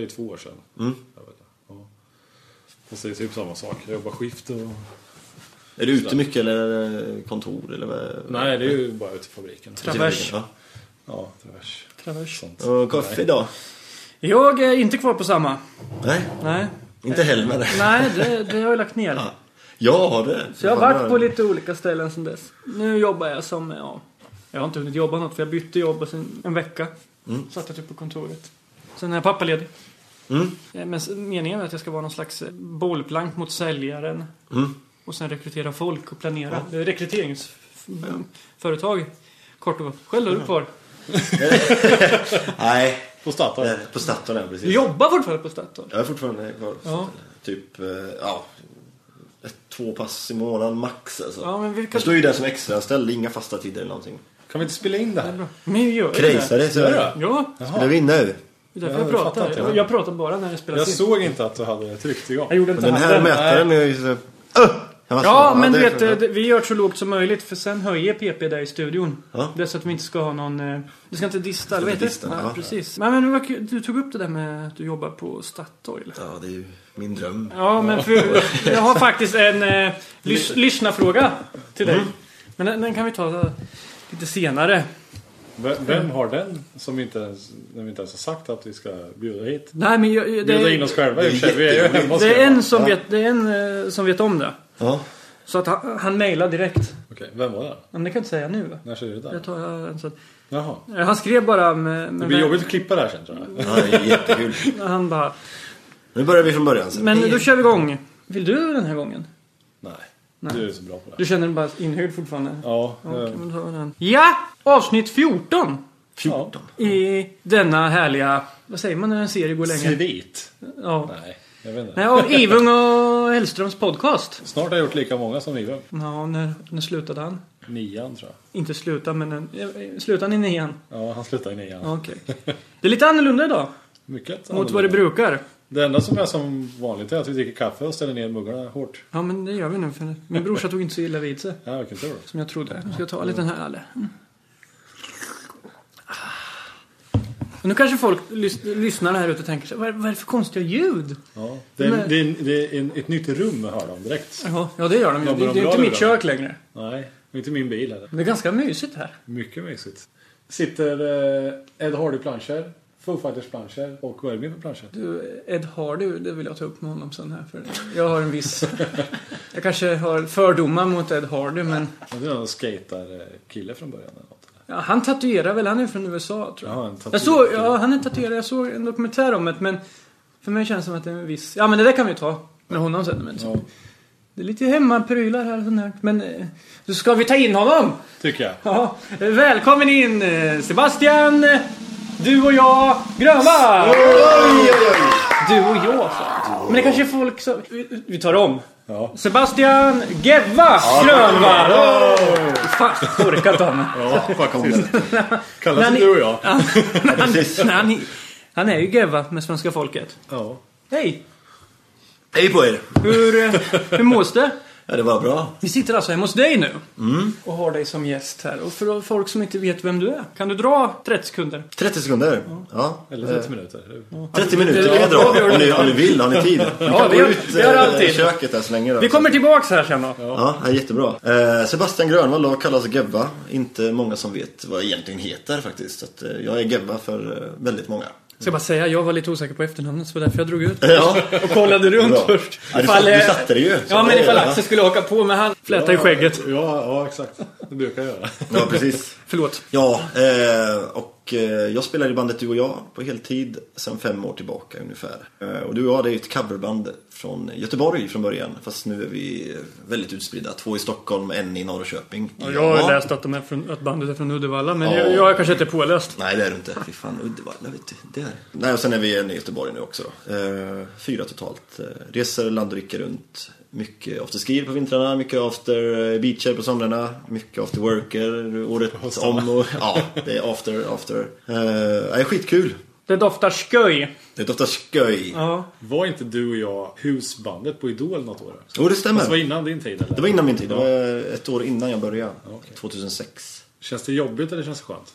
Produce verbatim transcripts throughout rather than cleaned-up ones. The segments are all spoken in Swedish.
ju två år sedan. Mm. Jag vet, ja. Fast det är typ samma sak. Jag jobbar skift och... Är du ute mycket eller kontor? Eller vad? Nej, det är ju bara ute i fabriken. Travers. Ja, ja travers. Travers. Sånt. och kaffe idag? Jag är inte kvar på samma. Nej, Nej, inte heller med det. Nej det, det har jag lagt ner. Ja. Jag har det. Så jag har varit på lite olika ställen sedan dess. Nu jobbar jag som, ja, jag har inte hunnit jobba något för jag bytte jobb och sen en vecka. Mm. Satt jag typ på kontoret. Sen är jag pappaledig. Mm. Men meningen är att jag ska vara någon slags bollplank mot säljaren. Mm. Och sen rekrytera folk och planera. Ja. Rekryteringsföretag. Kort och gott. Själv är du kvar. Nej. På Statoil. Nej, på Statoil, ja, precis. Du jobbar fortfarande på Statoil? Jag är fortfarande kvar på Ja. Typ, eh, ja, ett, två pass i månaden max alltså. Ja, men vilka... Jag står ju där som extra ställ, inga fasta tider eller någonting. Kan vi inte spela in det här? Men vi gör ju Krejsar det så är Gör det. det? Ja, Spelar vi in nu? det är därför Ja, jag jag pratar. fattar inte. Jag, jag pratar bara när det spelas Jag in. såg inte att du hade tryckt igång. Jag gjorde Men inte den här handen. mätaren är ju så... Uh! Ja, men du det är vet, för- det- vi gör så lågt som möjligt för sen höjer P P där i studion. Ja. Det är så att vi inte ska ha någon... eh, Du ska inte dista, eller inte vet du? dista, Ja, ja. precis. Men, men det var kul. Du tog upp det där med att du jobbar på Statoil. Ja, det är ju min dröm. Ja, men för, jag har faktiskt en eh, lys, lyssnarfråga till dig. Mm. Men den, den kan vi ta eh, lite senare. Vem, vem har den som inte ens, när vi inte ens har sagt att vi ska bjuda hit? Nej, men jag, det, Bjuda in oss själva i och för sig. Vi är ju jätteroligt. hemma hos det är själva. en som Ja. vet, det är en eh, som vet om det. Ja. Så att han, han mejlar direkt. Okej, vem var det? Men det kan jag inte säga nu. Va? När ser du det Det där? tar jag en sån. Jaha. Eh, Han skrev bara med... Det med blir jobbigt att klippa det här sen, tror jag. Ja, det är jättekul. Han bara... Nu börjar vi från början sen. Men då kör vi igång. Vill du den här gången? Nej, Nej. du är så bra på det. Du känner dig bara inhyrd fortfarande? Ja, Okej, eh, men då tar vi den. Ja! Avsnitt fjorton. fjorton. I denna härliga... Vad säger man när en serie går länge? svit. Ja. Nej, jag vet inte. Nej, av Ivung och Hellströms podcast. Snart har jag gjort lika många som Ivan. Ja, när, när slutade han? Nian, tror jag. Inte sluta, men... En, eh, slutade han i nian? Ja, han slutar i nian. Ja, okej. Det är lite annorlunda idag. Mycket Mot vad det brukar. Det enda som är som vanligt är att vi dricker kaffe och ställer ner muggarna hårt. Ja, men det gör vi nu. För min brorsa tog inte så illa vid sig. Ja, vilken tur. Som jag trodde. Nu ska jag ta lite den här, eller? Mm. Och nu kanske folk lys- lyssnar här ute och tänker sig, vad är, vad är det för konstiga ljud? Ja. Det är, Men- det är, det är en, ett nytt rum, hör de direkt. Ja, ja det gör de ju. Ja, Det, men det de är inte bra mitt då. kök längre. Nej, och inte min bil heller. Men det är ganska mysigt här. Mycket mysigt. Sitter eh, Ed Hardy-planscher, Foo Fighters-planscher och vad är det mer för planscher? Du, Ed Hardy, det vill jag ta upp med honom sen här. För jag har en viss... jag kanske har fördomar mot Ed Hardy, men... Ja, det är någon skater-kille från början. Eller något. Ja, han tatuerar väl, han är från U S A, tror jag. Ja, en tatuering. Jag såg, ja, han är tatuerad. Jag såg en dokumentär om det, men... För mig känns det som att det är en viss... Ja, men det där kan vi ta med honom sen. Men så. Ja, Det är lite hemmaprylar här och sånt här. Men eh, då ska vi ta in honom! tycker jag. Ja, välkommen in eh, Sebastian, eh, du och jag, Grönvall! Oj, oj, oj. Du och jag, så. Men det kanske är folk som... Vi, vi tar om. Ja. Sebastian Gevva Grönvall! Oh. Fan, korkat honom. Ja, faktiskt. När Kallas ni- du och jag. Ja, han, precis. han, han är ju Gevva med svenska folket. Ja. Hej! Hej på er. Hur, eh, hur mås det? Ja, det var bra. Vi sitter alltså hemma hos dig nu. Mm. Och har dig som gäst här. Och för folk som inte vet vem du är, kan du dra trettio sekunder? trettio sekunder. Ja. Eller trettio minuter. trettio minuter kan jag dra. Om ni, om ni vill, har ni tid. Ni Ja, kan vi gå har- ut vi har eh, alltid. i köket där så länge då. Vi kommer tillbaks här sen då. Ja, ja, jättebra. Eh, Sebastian Grönvall då, kallas Gevva. Inte många som vet vad jag egentligen heter faktiskt. Så att, eh, jag är Gevva för eh, väldigt många. Ska jag bara säga, jag var lite osäker på efternamnet, så var därför jag drog ut Ja, och kollade runt bra. först. Ja, du, Ifall, du eh, satte det ju. Så Ja, men det- ifall ja. Axel skulle haka på, men han flätade i skägget. Ja, ja, exakt. Det brukar jag göra. Ja, precis. Förlåt. Ja, eh, och eh, jag spelar i bandet Du och jag på heltid sedan fem år tillbaka ungefär. Eh, och Du och jag, det är ju ett coverband från Göteborg från början. Fast nu är vi väldigt utspridda. Två i Stockholm, en i Norrköping. Ja, jag har läst att, de är från, att bandet är från Uddevalla, men Ja. jag, jag är kanske inte påläst. Nej, det är du inte. Fy fan, Uddevalla, vet du. Där. Nej, och sen är vi en i Göteborg nu också då. Eh, fyra totalt. Eh, reser land och rike runt. Mycket afterski på vintrarna, mycket after eh, beacher på somrarna, mycket after worker året om. Och, ja, det är after, after. Eh, det är skitkul. Det doftar sköj. Det är ofta sköj. Ja. Var inte du och jag husbandet på Idol något år? Jo, det stämmer. Fast det var innan din tid, eller? Det var innan min tid. Det var ett år innan jag började. Okej. tjugohundrasex. Känns det jobbigt eller känns det skönt?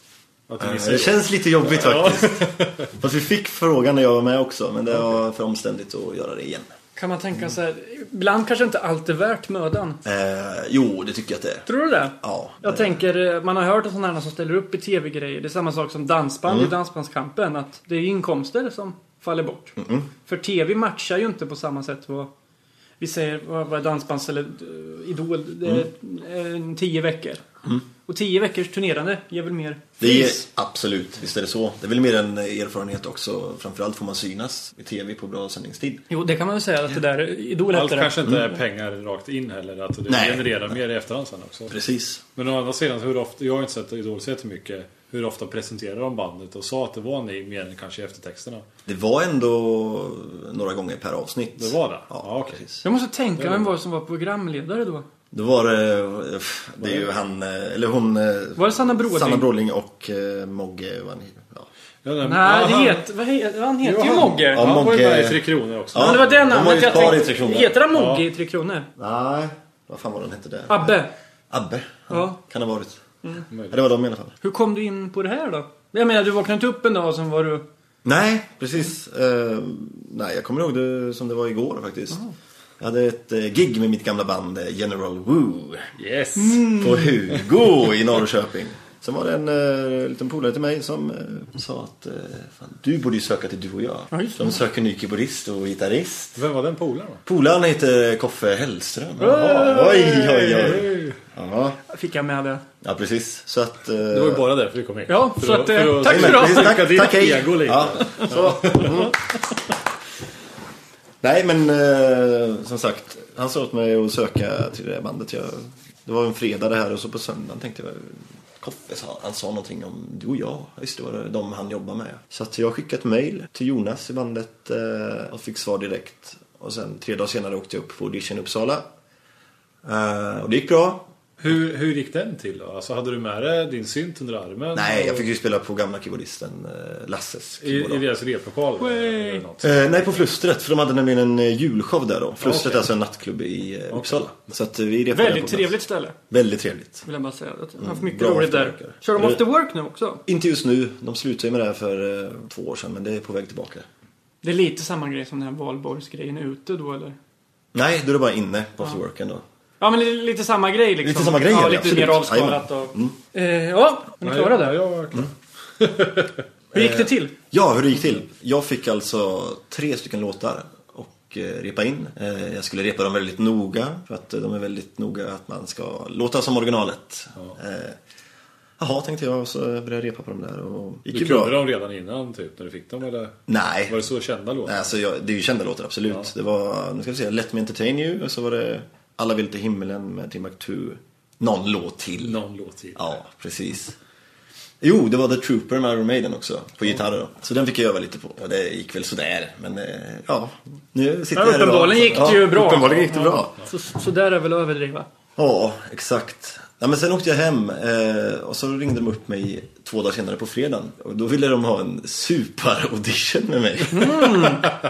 Att du Eh, missar Det jobb. känns lite jobbigt faktiskt. Fast vi fick frågan när jag var med också. Men det var för omständigt att göra det igen. Kan man tänka sig, ibland kanske inte allt är värt mödan. Eh, jo, det tycker jag att det är. Tror du det? Ja. Jag tänker, man har hört om sådana här som ställer upp i tv-grejer. Det är samma sak som dansband Mm. i Dansbandskampen. Att det är inkomster som faller bort. Mm-mm. För tv matchar ju inte på samma sätt vad vi säger, vad vad är dansbands eller uh, idol. Det är mm. tio veckor. Mm. Och tio veckors turnerande ger väl mer Det är pris. absolut, visst är det så. Det är väl mer en erfarenhet också. Framförallt får man synas i tv på bra sändningstid. Jo, det kan man väl säga att det där idol Allt heter det. kanske inte är pengar rakt in heller. Att det Nej. genererar mer i efterhand sen också. Precis. Men å andra sidan, hur ofta, jag har inte sett Idol så mycket. Hur ofta presenterar de bandet och sa att det var ni mer än kanske i eftertexterna? Det var ändå några gånger per avsnitt. Det var det? Ja, Ja, okej. precis. Jag måste tänka vem var det som var programledare då. Då var det, det är ju han, eller hon, Var det Sanna Bråding? Sanna Bråding och eh, Mogge. Vad han, ja. Ja, den- Nej, ja, det han- heter, vad heter, han heter Ja, ju han- Mogge. Ja, han var ju Mogge- med i Tre Kronor också. Ja. Ja, det var det de var ju namnet jag ett par i tänkte. Tre Kronor. Heter han Mogge Ja. i Tre Kronor? Nej, vad fan var den hette där? Abbe. Abbe. Ja. Kan ha varit. Mm. Ja, det var de i alla fall. Hur kom du in på det här då? Jag menar, du vaknade inte upp en dag och sen var du... Nej, precis. Eh, nej, jag kommer ihåg det som det var igår faktiskt. Jag hade ett eh, gig med mitt gamla band eh, General Woo Yes! på Hugo i Norrköping. Sen var det en eh, liten polare till mig som eh, sa att eh, fan, du borde ju söka till Du och jag. Ja, just det. De söker ny keyboardist och gitarrist. Vem var den polaren då? Polaren heter Koffe Hellström. Jaha, oj, oj, oj. Ja, Fick jag med det. ja, precis. Så att... Eh, Det var ju bara därför vi kom hit. Ja, För så att, eh, för tack nej, för men det. precis, tack, Tack, tack, hej. ego lite. Ja, så. Mm. Nej, men eh, som sagt, han sa åt mig att söka till det här bandet. Jag, det var en fredag det här och så på söndagen tänkte jag, Koffe sa, han sa någonting om du och jag. Just det, var de han jobbar med. Så att jag skickade ett mejl till Jonas i bandet eh, och fick svar direkt. Och sen tre dagar senare åkte jag upp på audition i Uppsala. Eh, och det gick bra. Hur, hur gick den till då? Alltså hade du med dig din synt under armen? Nej, jag Och- fick ju spela på gamla keyboardisten eh, Lasses I, i keyboard. deras replokal? eller något? Eh, nej, på Flustret, för de hade nämligen en eh, julshow där då. Flustret Okej. är alltså en nattklubb i eh, Uppsala. Så att eh, vi repade Väldigt på plats. trevligt ställe, Väldigt trevligt. vill jag bara säga. Jag har haft mycket bra roligt där. afterworkare. Kör de after work nu också? Inte just nu, de slutade ju med det här för eh, två år sedan, men det är på väg tillbaka. Det är lite samma grej som den här valborgsgrejen ute då, eller? Nej, då är det bara inne på afterworken då. Ja, men lite, lite samma grej liksom. Lite samma grej, ja, är det, lite absolut. mer avskalat och... Eh, ja, är ni klara där? Ja, jag var klar. Hur gick det till? Ja, hur det gick till? Jag fick alltså tre stycken låtar och eh, repa in. Eh, jag skulle repa dem väldigt noga, för att eh, de är väldigt noga att man ska låta som originalet. Ja. Eh, Jaha, tänkte jag, och så började jag repa på dem där och gick Du ju kunde bra. dem redan innan typ när du fick dem eller? Nej. Var det så kända låtar? Nej, alltså jag, det är ju kända låtar, absolut. Ja. Det var, nu ska vi se, Let Me Entertain You, och så var det Alla vill till himmelen med Timbuktu. Någon låt till. Någon låt till. Ja, precis. Jo, det var The Trooper med Iron Maiden också, på gitarr då. Så den fick jag öva lite på. Och det gick väl sådär, men eh, ja. Nu sitter Ja, jag här idag. uppenbarligen gick det ju bra. Uppenbarligen gick det bra. Så, så där är väl att överdriva. Ja, exakt. Ja, men sen åkte jag hem eh, och så ringde de upp mig två dagar senare på fredagen. Och då ville de ha en super-audition med mig. Mm.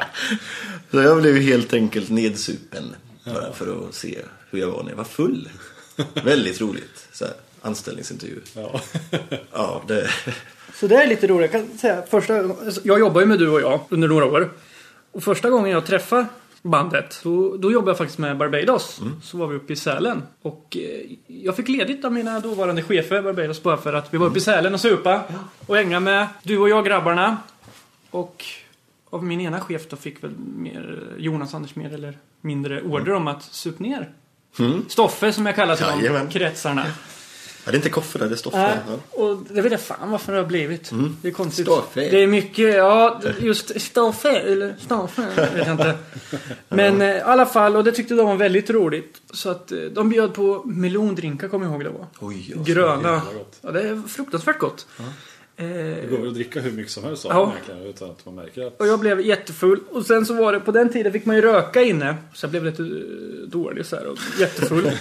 Så jag blev helt enkelt nedsupen bara för att se hur jag var när jag var full. Väldigt roligt. Så här, anställningsintervju. Ja. Ja, det... Så det är lite roligt. Jag kan säga, första, jag jobbar ju med Du och jag under några år. Och första gången jag träffade bandet, då, då jobbade jag faktiskt med Barbados. Mm. Så var vi uppe i Sälen. Och eh, jag fick ledigt av mina dåvarande chefer Barbados bara för att vi var uppe i Sälen och supa. Och hänga med Du och jag grabbarna. Och av min ena chef då fick väl mer, Jonas Anders mer eller mindre order om att sup ner. Mm. Stoffe som jag kallar till Jajamän. de kretsarna. Ja, det är inte Koffe där, det är Stoffe. Nej, Ja. och det vet jag fan varför det har blivit. Mm. Det är konstigt. Stoffe. Det är mycket, ja, just Stoffe, eller Stoffe, vet jag inte. Men eh, i alla fall, och det tyckte de var väldigt roligt. Så att eh, de bjöd på melondrinkar, kommer jag ihåg det var. Oj, ja. Gröna. jävla gott. Ja, det är fruktansvärt gott. Eh, Det går väl att dricka hur mycket som helst av Ja. dem egentligen, utan att man märker att... och jag blev jättefull. Och sen så var det, på den tiden fick man ju röka inne. Så jag blev lite eh, dålig så här och jättefull.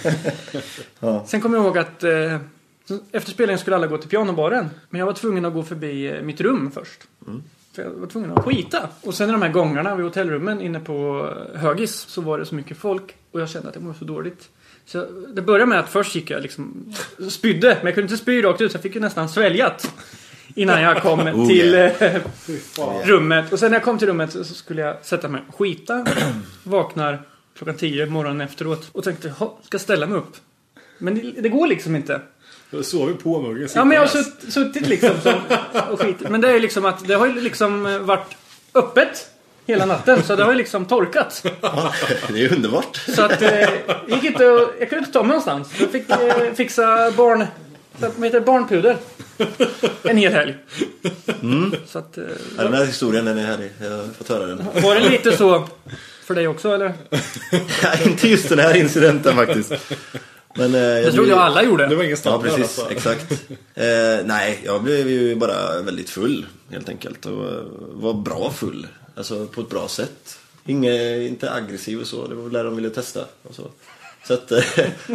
Ja. Sen kommer jag ihåg att eh, efter spelningen skulle alla gå till pianobaren. Men jag var tvungen att gå förbi eh, mitt rum först. Mm. För jag var tvungen att skita. Och sen i de här gångarna vid hotellrummen inne på eh, Högis så var det så mycket folk. Och jag kände att jag mådde så dåligt. Så jag, det började med att först gick jag liksom spydde. Men jag kunde inte spy rakt ut så jag fick ju nästan sväljat innan jag kom Oh, till yeah. eh, rummet. Och sen när jag kom till rummet så skulle jag sätta mig och skita. Vaknar klockan tio morgonen efteråt. Och tänkte, ska ställa mig upp. Men det, det går liksom inte. Då sover på muggen. Ja, men jag har sutt, suttit liksom som, och skitit. Men det är ju liksom att det har ju liksom varit öppet hela natten. Så det har ju liksom torkat. Ja, det är underbart. Så att eh, gick inte, jag kunde inte ta mig någonstans. Jag fick eh, fixa barn, vad heter det, barnpuder. En hel helg. Mm. Så att, eh, Ja, den här historien, den är härlig. Jag har fått höra den. var det lite så för dig också, eller? Ja, inte just den här incidenten faktiskt. Men, eh, jag Det trodde jag alla gjorde. Det var ingen Ja, standard. precis. Alltså. Exakt. Eh, nej, jag blev ju bara väldigt full, helt enkelt. Och eh, var bra full. Alltså på ett bra sätt. Inge, inte aggressiv och så. Det var väl där de ville testa. Och, så. Så att, eh,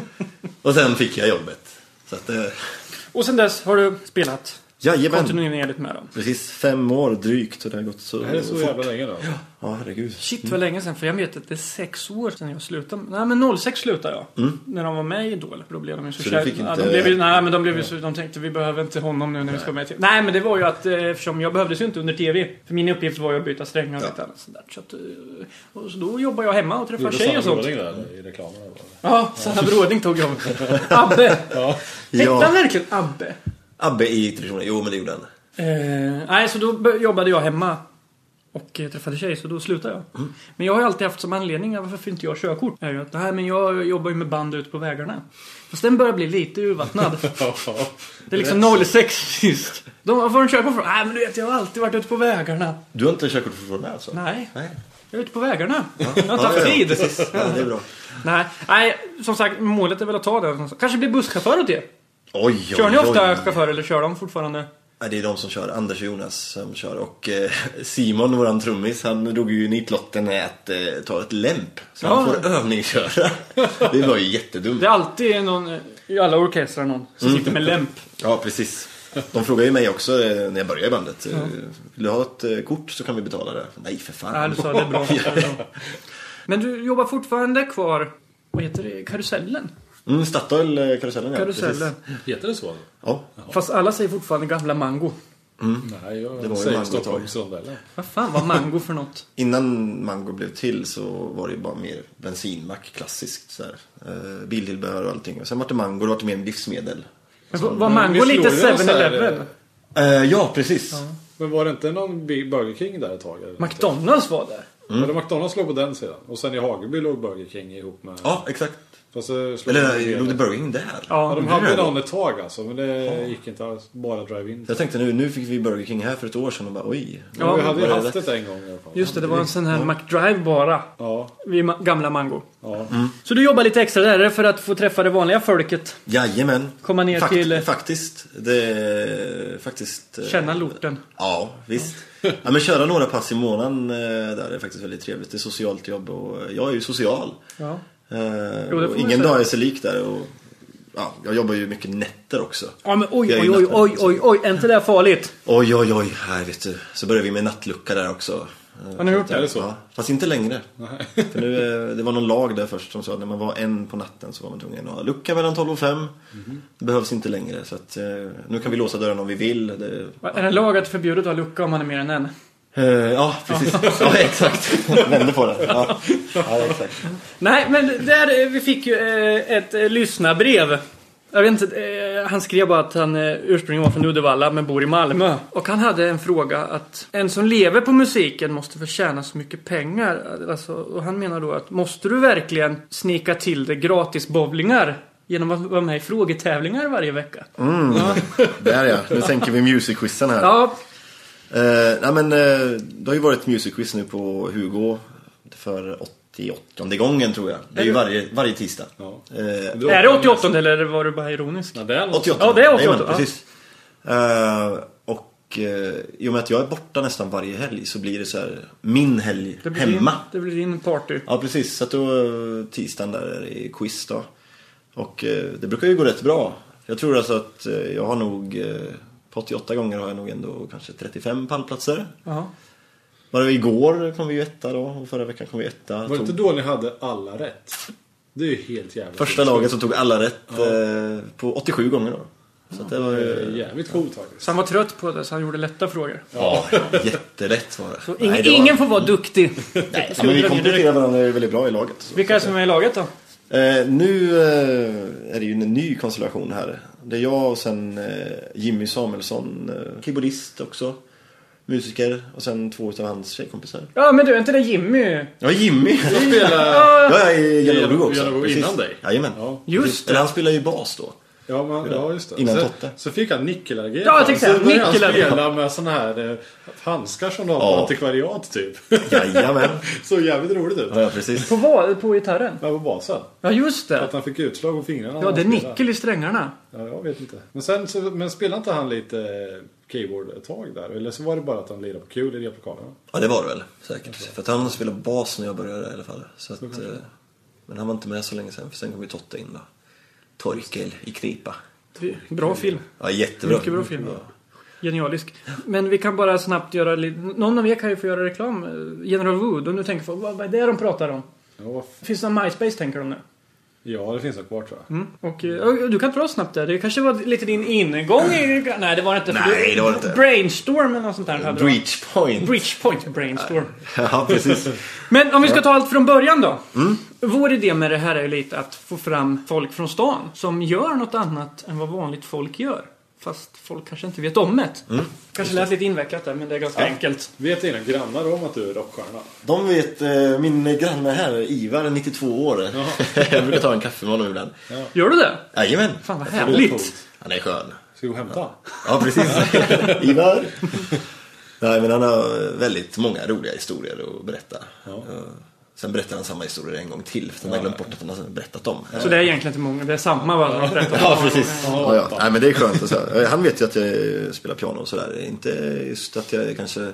och sen fick jag jobbet. Så att, eh, Och sen dess har du spelat jajamän. kontinuerligt med dem. Precis fem år drygt. Och det har gått så, Det här är så fort. jävla länge då. Ja, herregud. Shit, vad länge sedan. För jag vet att det är sex år sedan jag slutade. Nej, men noll sex slutade jag. Mm. När de var med i Idol. Då blev de ju så, Så kär. du fick Ja, inte- de blev ju, nej, men de blev ju så, de tänkte vi behöver inte honom nu när vi ska med till. Nej, men det var ju att eh, eftersom jag behövdes ju inte under tv. För min uppgift var ju att byta strängar och Ja. lite annat sånt där. Så att, eh, och så då jobbar jag hemma och träffar Gjorde tjejer Sanna och sånt. Bråding där i reklamerna? Ja, Sanna Bråding tog jag. Abbe. Ja. Hette han Ja, verkligen Abbe? Abbe i traditionen. Jo, men det gjorde han. Eh, nej, så då bör- jobbade jag hemma och eh, träffade tjej, så då slutade jag. Mm. Men jag har ju alltid haft som anledning varför inte jag har körkort. Är ju att, nej, men jag jobbar ju med band ute på vägarna. Fast den börjar bli lite urvattnad. Det är liksom noll sex just. De får en körkort från, nej men du vet, jag har alltid varit ute på vägarna. Du har inte körkort för det alltså? Nej, Nej. jag är ute på vägarna. Jag har inte Ja, haft ja, tid. precis. Ja, det är bra. Nej, nej, som sagt, målet är väl att ta det. Kanske bli busschaufför åt det. Oj, oj, Kör ni ofta oj. chaufför eller kör de fortfarande? Nej, det är de som kör. Anders och Jonas som kör. Och eh, Simon, våran trummis, han drog ju nitlotten med att eh, ta ett lämp. Så han Ja. får övningsköra. Det var ju jättedumt. Det är alltid någon, eh, i alla orkestrar någon, som Mm. sitter med lämp. Ja, precis. De frågar ju mig också eh, när jag började i bandet. Ja. Vill du ha ett eh, kort så kan vi betala det. Nej, för fan. Ja, du sa det är bra. Det är bra. Men du jobbar fortfarande kvar, vad heter det, Karusellen? Mm, Statoil eh, karusellen, ja. Karusellen. Precis. Heter det så? Ja. Fast alla säger fortfarande gamla Mango. Nej, jag Det var ju säger Mango ett tag. Stockholmsrondellen. Vad fan var Mango för något? Innan Mango blev till så var det ju bara mer bensinmack, klassiskt så här. Eh, biltillbehör och allting. Och sen var det Mango, det var det mer en livsmedel. Men var- var Mango visst lite låg det någon så här, seven-Eleven? Eh, ja, precis. Men var det inte någon Big Burger King där ett tag? Eller? McDonalds var där. Var det McDonalds låg på den sidan? Och sen i Hageby låg Burger King ihop med... Ja, exakt. Fast så slog Eller de låg det ner. Burger King där? Ja, de Ja, hade det är någon ett tag alltså. Men det gick inte alls. Bara drive-in. Jag tänkte nu, nu fick vi Burger King här för ett år sedan och bara oj. Ja, vi hade ju var det haft rätt? det en gång i alla fall. just det, det var en sån här McDrive bara. Ja, Vid ma- gamla Mango. ja. Så du jobbar lite extra där för att få träffa det vanliga folket. Jajamän. Komma ner Fakt- till- Faktiskt. Det är faktiskt... eh, Känna lorten. Ja, visst. Ja, men köra några pass i månaden eh, där är faktiskt väldigt trevligt. Det är socialt jobb och jag är ju social. Ja. Eh, Jo, det får och man ingen säga. dag är sig lik där. Och, ja, jag jobbar ju mycket nätter också. Ja, men oj, Jag är oj, ju oj, nattare, oj, oj, oj, är inte det farligt? Oj, oj, oj. Här vet du. Så börjar vi med nattlucka där också. Har ni gjort det? Är det så? Ja, fast inte längre. För nu, eh, det var någon lag där först som sa att när man var en på natten så var man tvungen att ha lucka mellan tolv och fem. Det behövs inte längre. Så att, eh, nu kan vi låsa dörren om vi vill. Det, Är det lagat förbjudet att ha lucka om man är mer än en? eh, ja, precis. Ja, exakt. Vände på det. Ja, ja exakt. Nej, men där, vi fick ju eh, ett eh, lyssnarbrev. Jag vet inte, eh, han skrev bara att han eh, ursprungligen var från Uddevalla men bor i Malmö. Och han hade en fråga att en som lever på musiken måste förtjäna så mycket pengar. Alltså, och han menar då att måste du verkligen snika till det gratis bowlingar genom att vara med i frågetävlingar varje vecka? Mm. Där ja, nu tänker vi music-quizen här. Ja, Eh, nej men eh, det har ju varit music-quiz nu på Hugo för åttioåttonde gången tror jag. Det är ju varje, varje tisdag. Ja. Eh, är det åttioåtta eller var du bara ironisk? Ja, det är något. åttioåtta. Ja, det är åttioåtta, Jajamän, ja. precis. Eh, och eh, i och med att jag är borta nästan varje helg så blir det så här min helg Det blir hemma. Din, det blir din party. Ja, precis. Så att då eh, tisdagen där är det quiz då. Och eh, det brukar ju gå rätt bra. Jag tror alltså att eh, jag har nog eh, på åttioåtta gånger har jag nog ändå kanske trettiofem pallplatser. Ja. Bara igår kom vi ju etta då och förra veckan kom vi etta. Var det inte då ni hade alla rätt? Det är ju helt jävla Första sjukt. laget som tog alla rätt Ja. eh, på åttiosju gånger då. Så att det var ju... jävligt coolt faktiskt. Så han var trött på det så han gjorde lätta frågor. Ja, jättelätt var det. Så Nej, ingen, det var... ingen får vara duktig. Nej, ja, men vi kompletterar varandra väldigt bra i laget. Så. Vilka är som är i laget då? Eh, nu eh, är det ju en ny konstellation här. Det är jag och sen eh, Jimmy Samuelsson, eh, keyboardist också. Musiker och sen två av hans tjejkompisar. Ja, men du, är inte det Jimmy? Ja, Jimmy. Han spelar Ja, jag är Janne också. Janne innan dig. Jajamän. Ja. Just det. Eller han spelar ju bas då. Ja, men, ja, just det. Innan så, Totte. så fick han nickel-A-G. Ja, jag tänkte säga, så började han nickel-A-G. spela med såna här eh, handskar som de har Ja. på antikvariat typ. Jajamän. Så jävligt roligt ut. Ja, ja, precis. På vad? På gitarren? Ja, på basen. Ja, just Att det. han fick utslag på fingrarna. Ja, det är när han spelade. nickel i strängarna. Ja, jag vet inte. Men sen så, men spelade inte han lite eh, keyboard ett tag där? Eller så var det bara att han lirade på kul i replokalerna? Ja, det var det väl. Säkert. För att han spelade bas när jag började i alla fall. Så att, eh, men han var inte med så länge sen. För sen kom ju Totte in då. Torkel i Kripa. Bra film. Ja, jättebra. Mycket bra film. Ja. Genialisk. Men vi kan bara snabbt göra lite... Någon av er kan ju få göra reklam. General Wood. Om du tänker på vad vad är det de pratar om? Ja, Finns det någon MySpace, tänker de nu? ja, det finns det kvar tror jag. Mm. Och, och du kan dra snabbt där. Det kanske var lite din ingång i... Nej, det var det inte. För Nej, du- det var det inte. Brainstorm eller något sånt där. hade du. Breachpoint. Breachpoint Brainstorm. Ja, precis. Men om vi ska ta allt från början då. Mm. Vår idé med det här är ju lite att få fram folk från stan som gör något annat än vad vanligt folk gör. Fast folk kanske inte vet om det. Mm. Kanske lät lite invecklat där, men det är ganska Ja. enkelt. Vet dina grannar om att du är rockstjärna? De vet, eh, min granne här, Ivar, nittiotvå år. Jag brukar ta en kaffe med honom ibland. Gör du det? Jajamän. Fan vad Det är härligt. coolt. Han är skön. Ska vi gå och hämta? Ja, precis. Ivar. Nej, men han har väldigt många roliga historier att berätta. Ja. Sen berättar han samma historier en gång till. För han har glömt bort att han har berättat dem. Så det är egentligen inte många. Det är samma vad de har berättat. Ja, precis. Ja, ja. Nej, men det är skönt. Och så. Han vet ju att jag spelar piano och sådär. Inte just att jag är kanske...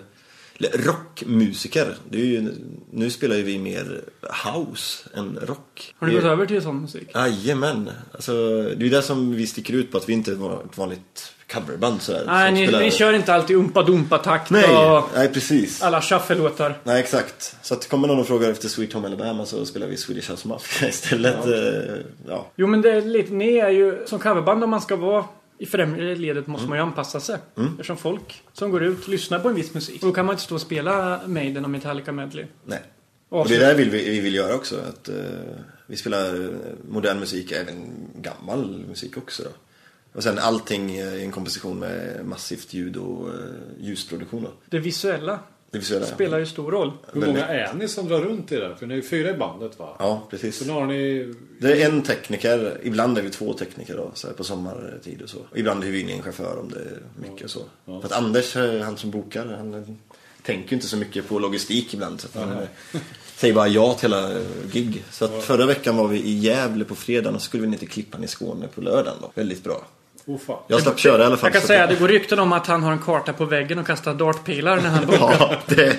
Rockmusiker. Det är ju, nu spelar ju vi mer house än rock. Har ni gått över till sån musik? Jajamän. Alltså, det är ju det som vi sticker ut på. Att vi inte var ett vanligt coverband sådär. Nej, som ni, spelar- ni kör inte alltid umpa-dumpa-takt Nej, och nej, precis. alla shuffle-låtar. Nej, exakt. Så att kommer någon och frågar efter Sweet Home Alabama så spelar vi Swedish House Mafia istället. Ja. Eh, ja. Jo, men det är lite, ni är ju som coverband om man ska vara i främre ledet måste man ju anpassa sig. Mm. Eftersom folk som går ut lyssnar på en viss musik. Och då kan man inte stå och spela Maiden och Metallica medley. Nej. Och Och det där vill vi, vi vill göra också. Att eh, vi spelar modern musik, även gammal musik också då. Och sen allting i en komposition med massivt ljud och uh, ljusproduktion då. det visuella Det visuella, spelar ju stor roll. Hur många är ni som drar runt i det? För ni är ju fyra i bandet va? Ja, precis. Så nu har ni... Det är en tekniker, ibland är vi två tekniker då, så här på sommartid och så. Och ibland hyr vi in en chaufför om det är mycket och så. Ja. För att Anders, han som bokar, han tänker ju inte så mycket på logistik ibland. Så att han eh, säger bara ja till hela gig. Så att förra veckan var vi i Gävle på fredagen och så skulle vi ner till Klippan i Skåne på lördagen då. Väldigt bra. Oh, fan. Jag slapp köra i alla fall. Jag kan så säga att- att det går rykten om att han har en karta på väggen och kastar dartpilar när han bokar. Ja, det,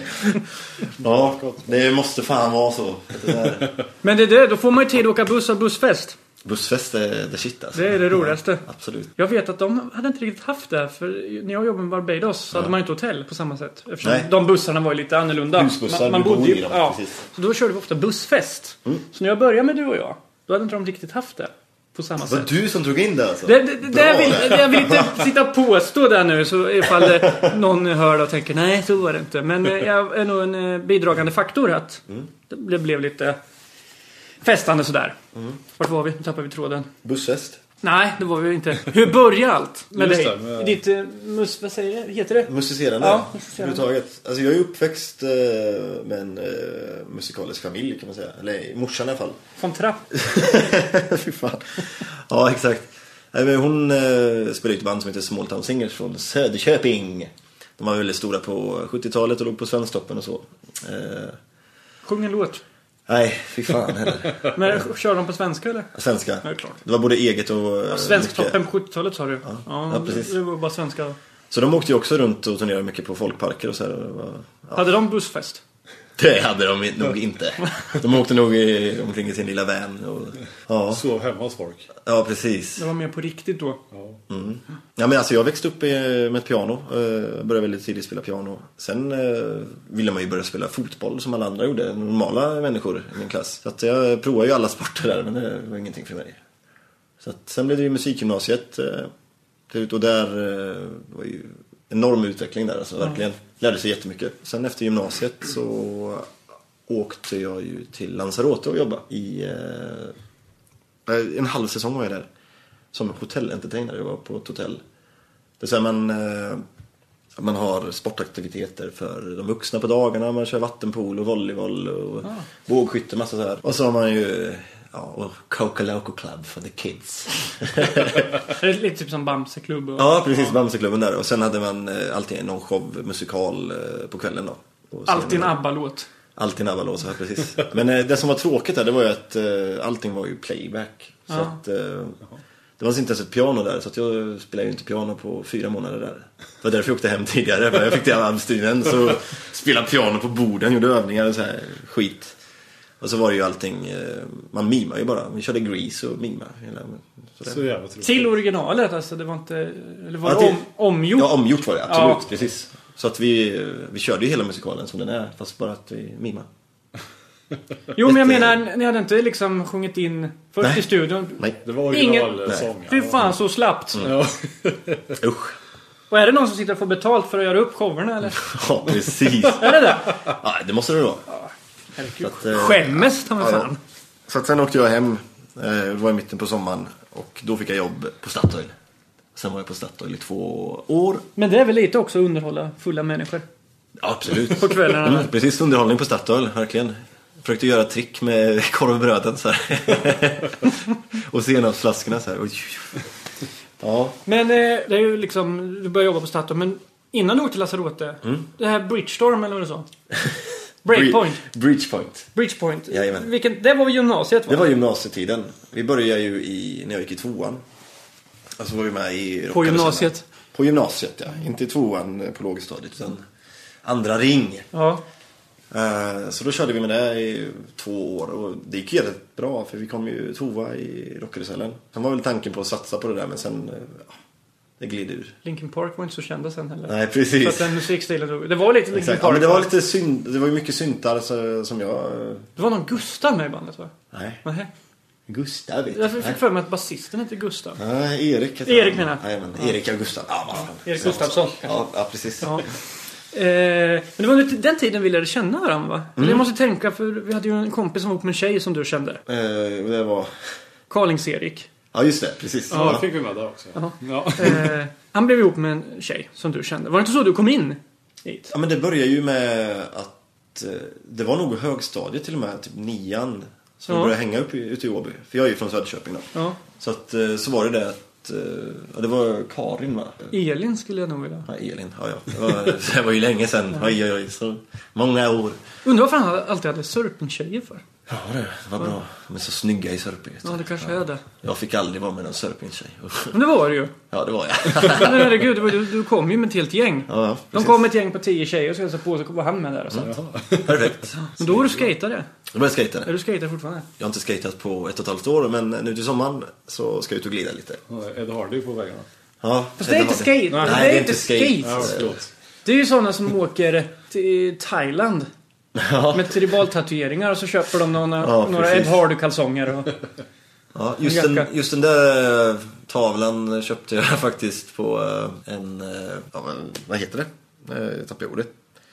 ja, det måste fan vara så. Det där. Men det är det, då får man ju tid att åka buss och bussfest. Bussfest är det shit alltså. Det är det roligaste. Absolut. Jag vet att de hade inte riktigt haft det. För när jag jobbade med Barbados så hade man inte hotell på samma sätt. Eftersom Nej. de bussarna var ju lite annorlunda. Husbussar, man, vi man bodde bor ju, i dem, ja. precis. Så då körde vi ofta bussfest. Mm. Så när jag började med du och jag, då hade inte de riktigt haft det på samma Det var sätt. du som drog in det alltså? Det, det, det, Bra jag, vill, där. jag vill inte sitta och påstå där nu så ifall eh, någon hör det och tänker nej så var det inte. Men eh, jag är nog en eh, bidragande faktor att Mm. det blev lite festande sådär. Vart var vi? Nu tappade vi tråden. Bussfest? Nej, det var vi inte. Hur började allt med Just dig? det, med- Ditt uh, mus... Vad säger det? Heter det? Musicerande? Ja, musicerande. Överhuvudtaget. Alltså jag är uppväxt eh, med en eh, musikalisk familj kan man säga. Eller morsan i alla fall. Från Trapp. Fy fan. Ja, exakt. Nej, men hon eh, spelade i ett band som heter Small Town Singers från Söderköping. De var väldigt stora på sjuttiotalet och låg på Svensktoppen och så. Eh, Sjung en låt. nej, fy fan heller. Men kör de på svenska eller? Svenska. Ja, det är klart. Det var både eget och... eh, Svensktoppen mycket. på sjuttiotalet sa du. Ja, ja, precis. Det var bara svenska. Så de åkte ju också runt och turnerade mycket på folkparker och så här. Och det var, ja. Hade de bussfest? Det hade de nog inte. De åkte nog i, omkring i sin lilla van. Och, ja. Sov hemma hos folk. ja, precis. Det var mer på riktigt då. Ja. Mm. Ja, men alltså jag växte upp i- med ett piano. Jag började väldigt tidigt spela piano. Sen eh, ville man ju börja spela fotboll som alla andra gjorde. Normala människor i min klass. Så att jag provade ju alla sporter där, men det var ingenting för mig. Så att sen blev det ju musikgymnasiet. Eh, Och där eh, var ju enorm utveckling där. Alltså, verkligen. Lärde sig jättemycket. Sen efter gymnasiet så åkte jag ju till Lanzarote och jobba i eh, en halv säsong var jag där. Som hotellentertainare. Jag var på ett hotell. Det är så här man... Eh, Man har sportaktiviteter för de vuxna på dagarna. Man kör vattenpool och volleyboll och ah. bågskytte, massa så här. Och så har man ju ja, och Coca Loco Club för the kids. Det är lite typ som Bamseklubb. Och... Ja, precis. Ja. Bamseklubben där. Och sen hade man eh, alltid någon show, musikal eh, på kvällen då. Alltid en ABBA-låt. Alltid en ABBA-låt, ja, precis. Men eh, det som var tråkigt där, det var ju att eh, allting var ju playback. Så ah. att... Eh, det var inte ens ett piano där, så att jag spelade ju inte piano på fyra månader där. Det var därför jag åkte hem tidigare, för jag fick till abstinen. Så spelade piano på borden, gjorde övningar och så här skit. Och så var det ju allting, man mimade ju bara. Vi körde Grease och mimade. Så jävla tråkigt. Till originalet, alltså det var inte... Eller var ja, det om, omgjort? Ja, omgjort var det, absolut, ja. Precis. Så att vi, vi körde ju hela musikalen som den är, fast bara att vi mimade. Jo, men jag menar, ni hade inte liksom sjungit in först Nej. i studion. Nej, det var originalsång. Fy fan, så slappt. Mm. Ja. Usch. Och är det någon som sitter och får betalt för att göra upp showerna, eller? Ja, precis. Är det det? Ja, det måste det vara. Ja, att, eh, skämmes, tar man ja, fan. Så att sen åkte jag hem, eh, det var i mitten på sommaren. Och då fick jag jobb på Statoil. Sen var jag på Statoil i två år. Men det är väl lite också att underhålla fulla människor? Ja, absolut. På kvällarna. Mm, precis, underhållning på Statoil, verkligen. Försökte göra trick med korvbröden så här. Och senapsflaskorna så här. Ja. Men eh, det är ju liksom, du började jobba på Statoil, men innan du åkte till Lanzarote, mm. det här Bridgestorm eller vad det så? Breakpoint. Bridgepoint. Bridgepoint. Jajamän. Vilken, det var gymnasiet, va? Det var gymnasietiden. Vi började ju i, när jag gick i tvåan. Alltså var vi med i... På gymnasiet? På gymnasiet, ja. Inte i tvåan på lågstadiet, utan andra ring. Ja. Så då körde vi med det i två år och det gick jävligt bra för vi kom ju tvåa i rockkarusellen. Sen var väl tanken på att satsa på det där, men sen ja, det gled ur. Linkin Park var inte så kända sen heller. Nej, precis. Så att den musikstilen, det var lite Linkin Park. Ja, men det var lite synd, det var ju mycket syntar så, som jag... Det var någon Gustav med i bandet, va? Nej. Nej. Gustav vet jag. Jag fick för mig att basisten heter Gustav. Nej, Erik heter Erik menar jag. Nej, men Erik och Gustav. Ja, vad fan. Erik Gustafsson. Ja, ja, precis. Ja. Eh, men det var lite den tiden vi lärde känna varandra, va? Mm. Jag måste tänka, för vi hade ju en kompis som var upp med en tjej som du kände. Eh, det var... Karlings-Erik. Ja, just det, precis. Ja, det fick vi med där också. Ja. Eh, han blev ihop med en tjej som du kände. Var det inte så du kom in hit? Ja, men det började ju med att... Det var nog högstadiet till och med, typ nian. Så ja. Vi började hänga upp ute i Åby. För jag är ju från Söderköping då. Ja. Så att, så var det det att... Ja, det var Karin, va? Elin skulle jag nog vilja. Ja, Elin, ja, ja. Det var, det var ju länge sedan. Oj, oj, oj. Så många år. Undrar varför han alltid hade sörpingtjejer för. Ja, det, det var bra. De är så snygga i Sörping. Ja, det kanske ja. är det. Jag fick aldrig vara med en Sörpingtjej. Men det var det ju. Ja, det var jag. Men herregud, du, du kom ju med ett helt gäng. Ja, ja, de kom med ett gäng på tio tjejer och så hälsade på, så var han med där. Och så. Mm. Perfekt. Men då var du skatare. Då var jag skatare. Är du skatare fortfarande? Jag har inte skatat på ett och ett halvt år, men nu till sommaren så ska jag ut och glida lite. Ja, Ed Hardy på vägarna. Ja, fast det är inte skate. Nej, Nej, det är inte skate. Ja, det är ju sådana som åker till Thailand. Ja. Med tribaltatueringar och så köper de några, ja, några Ed Hardy-kalsonger och... Ja, just den, just den där tavlan köpte jag faktiskt på en... Ja, vad heter det? Jag tappade ordet.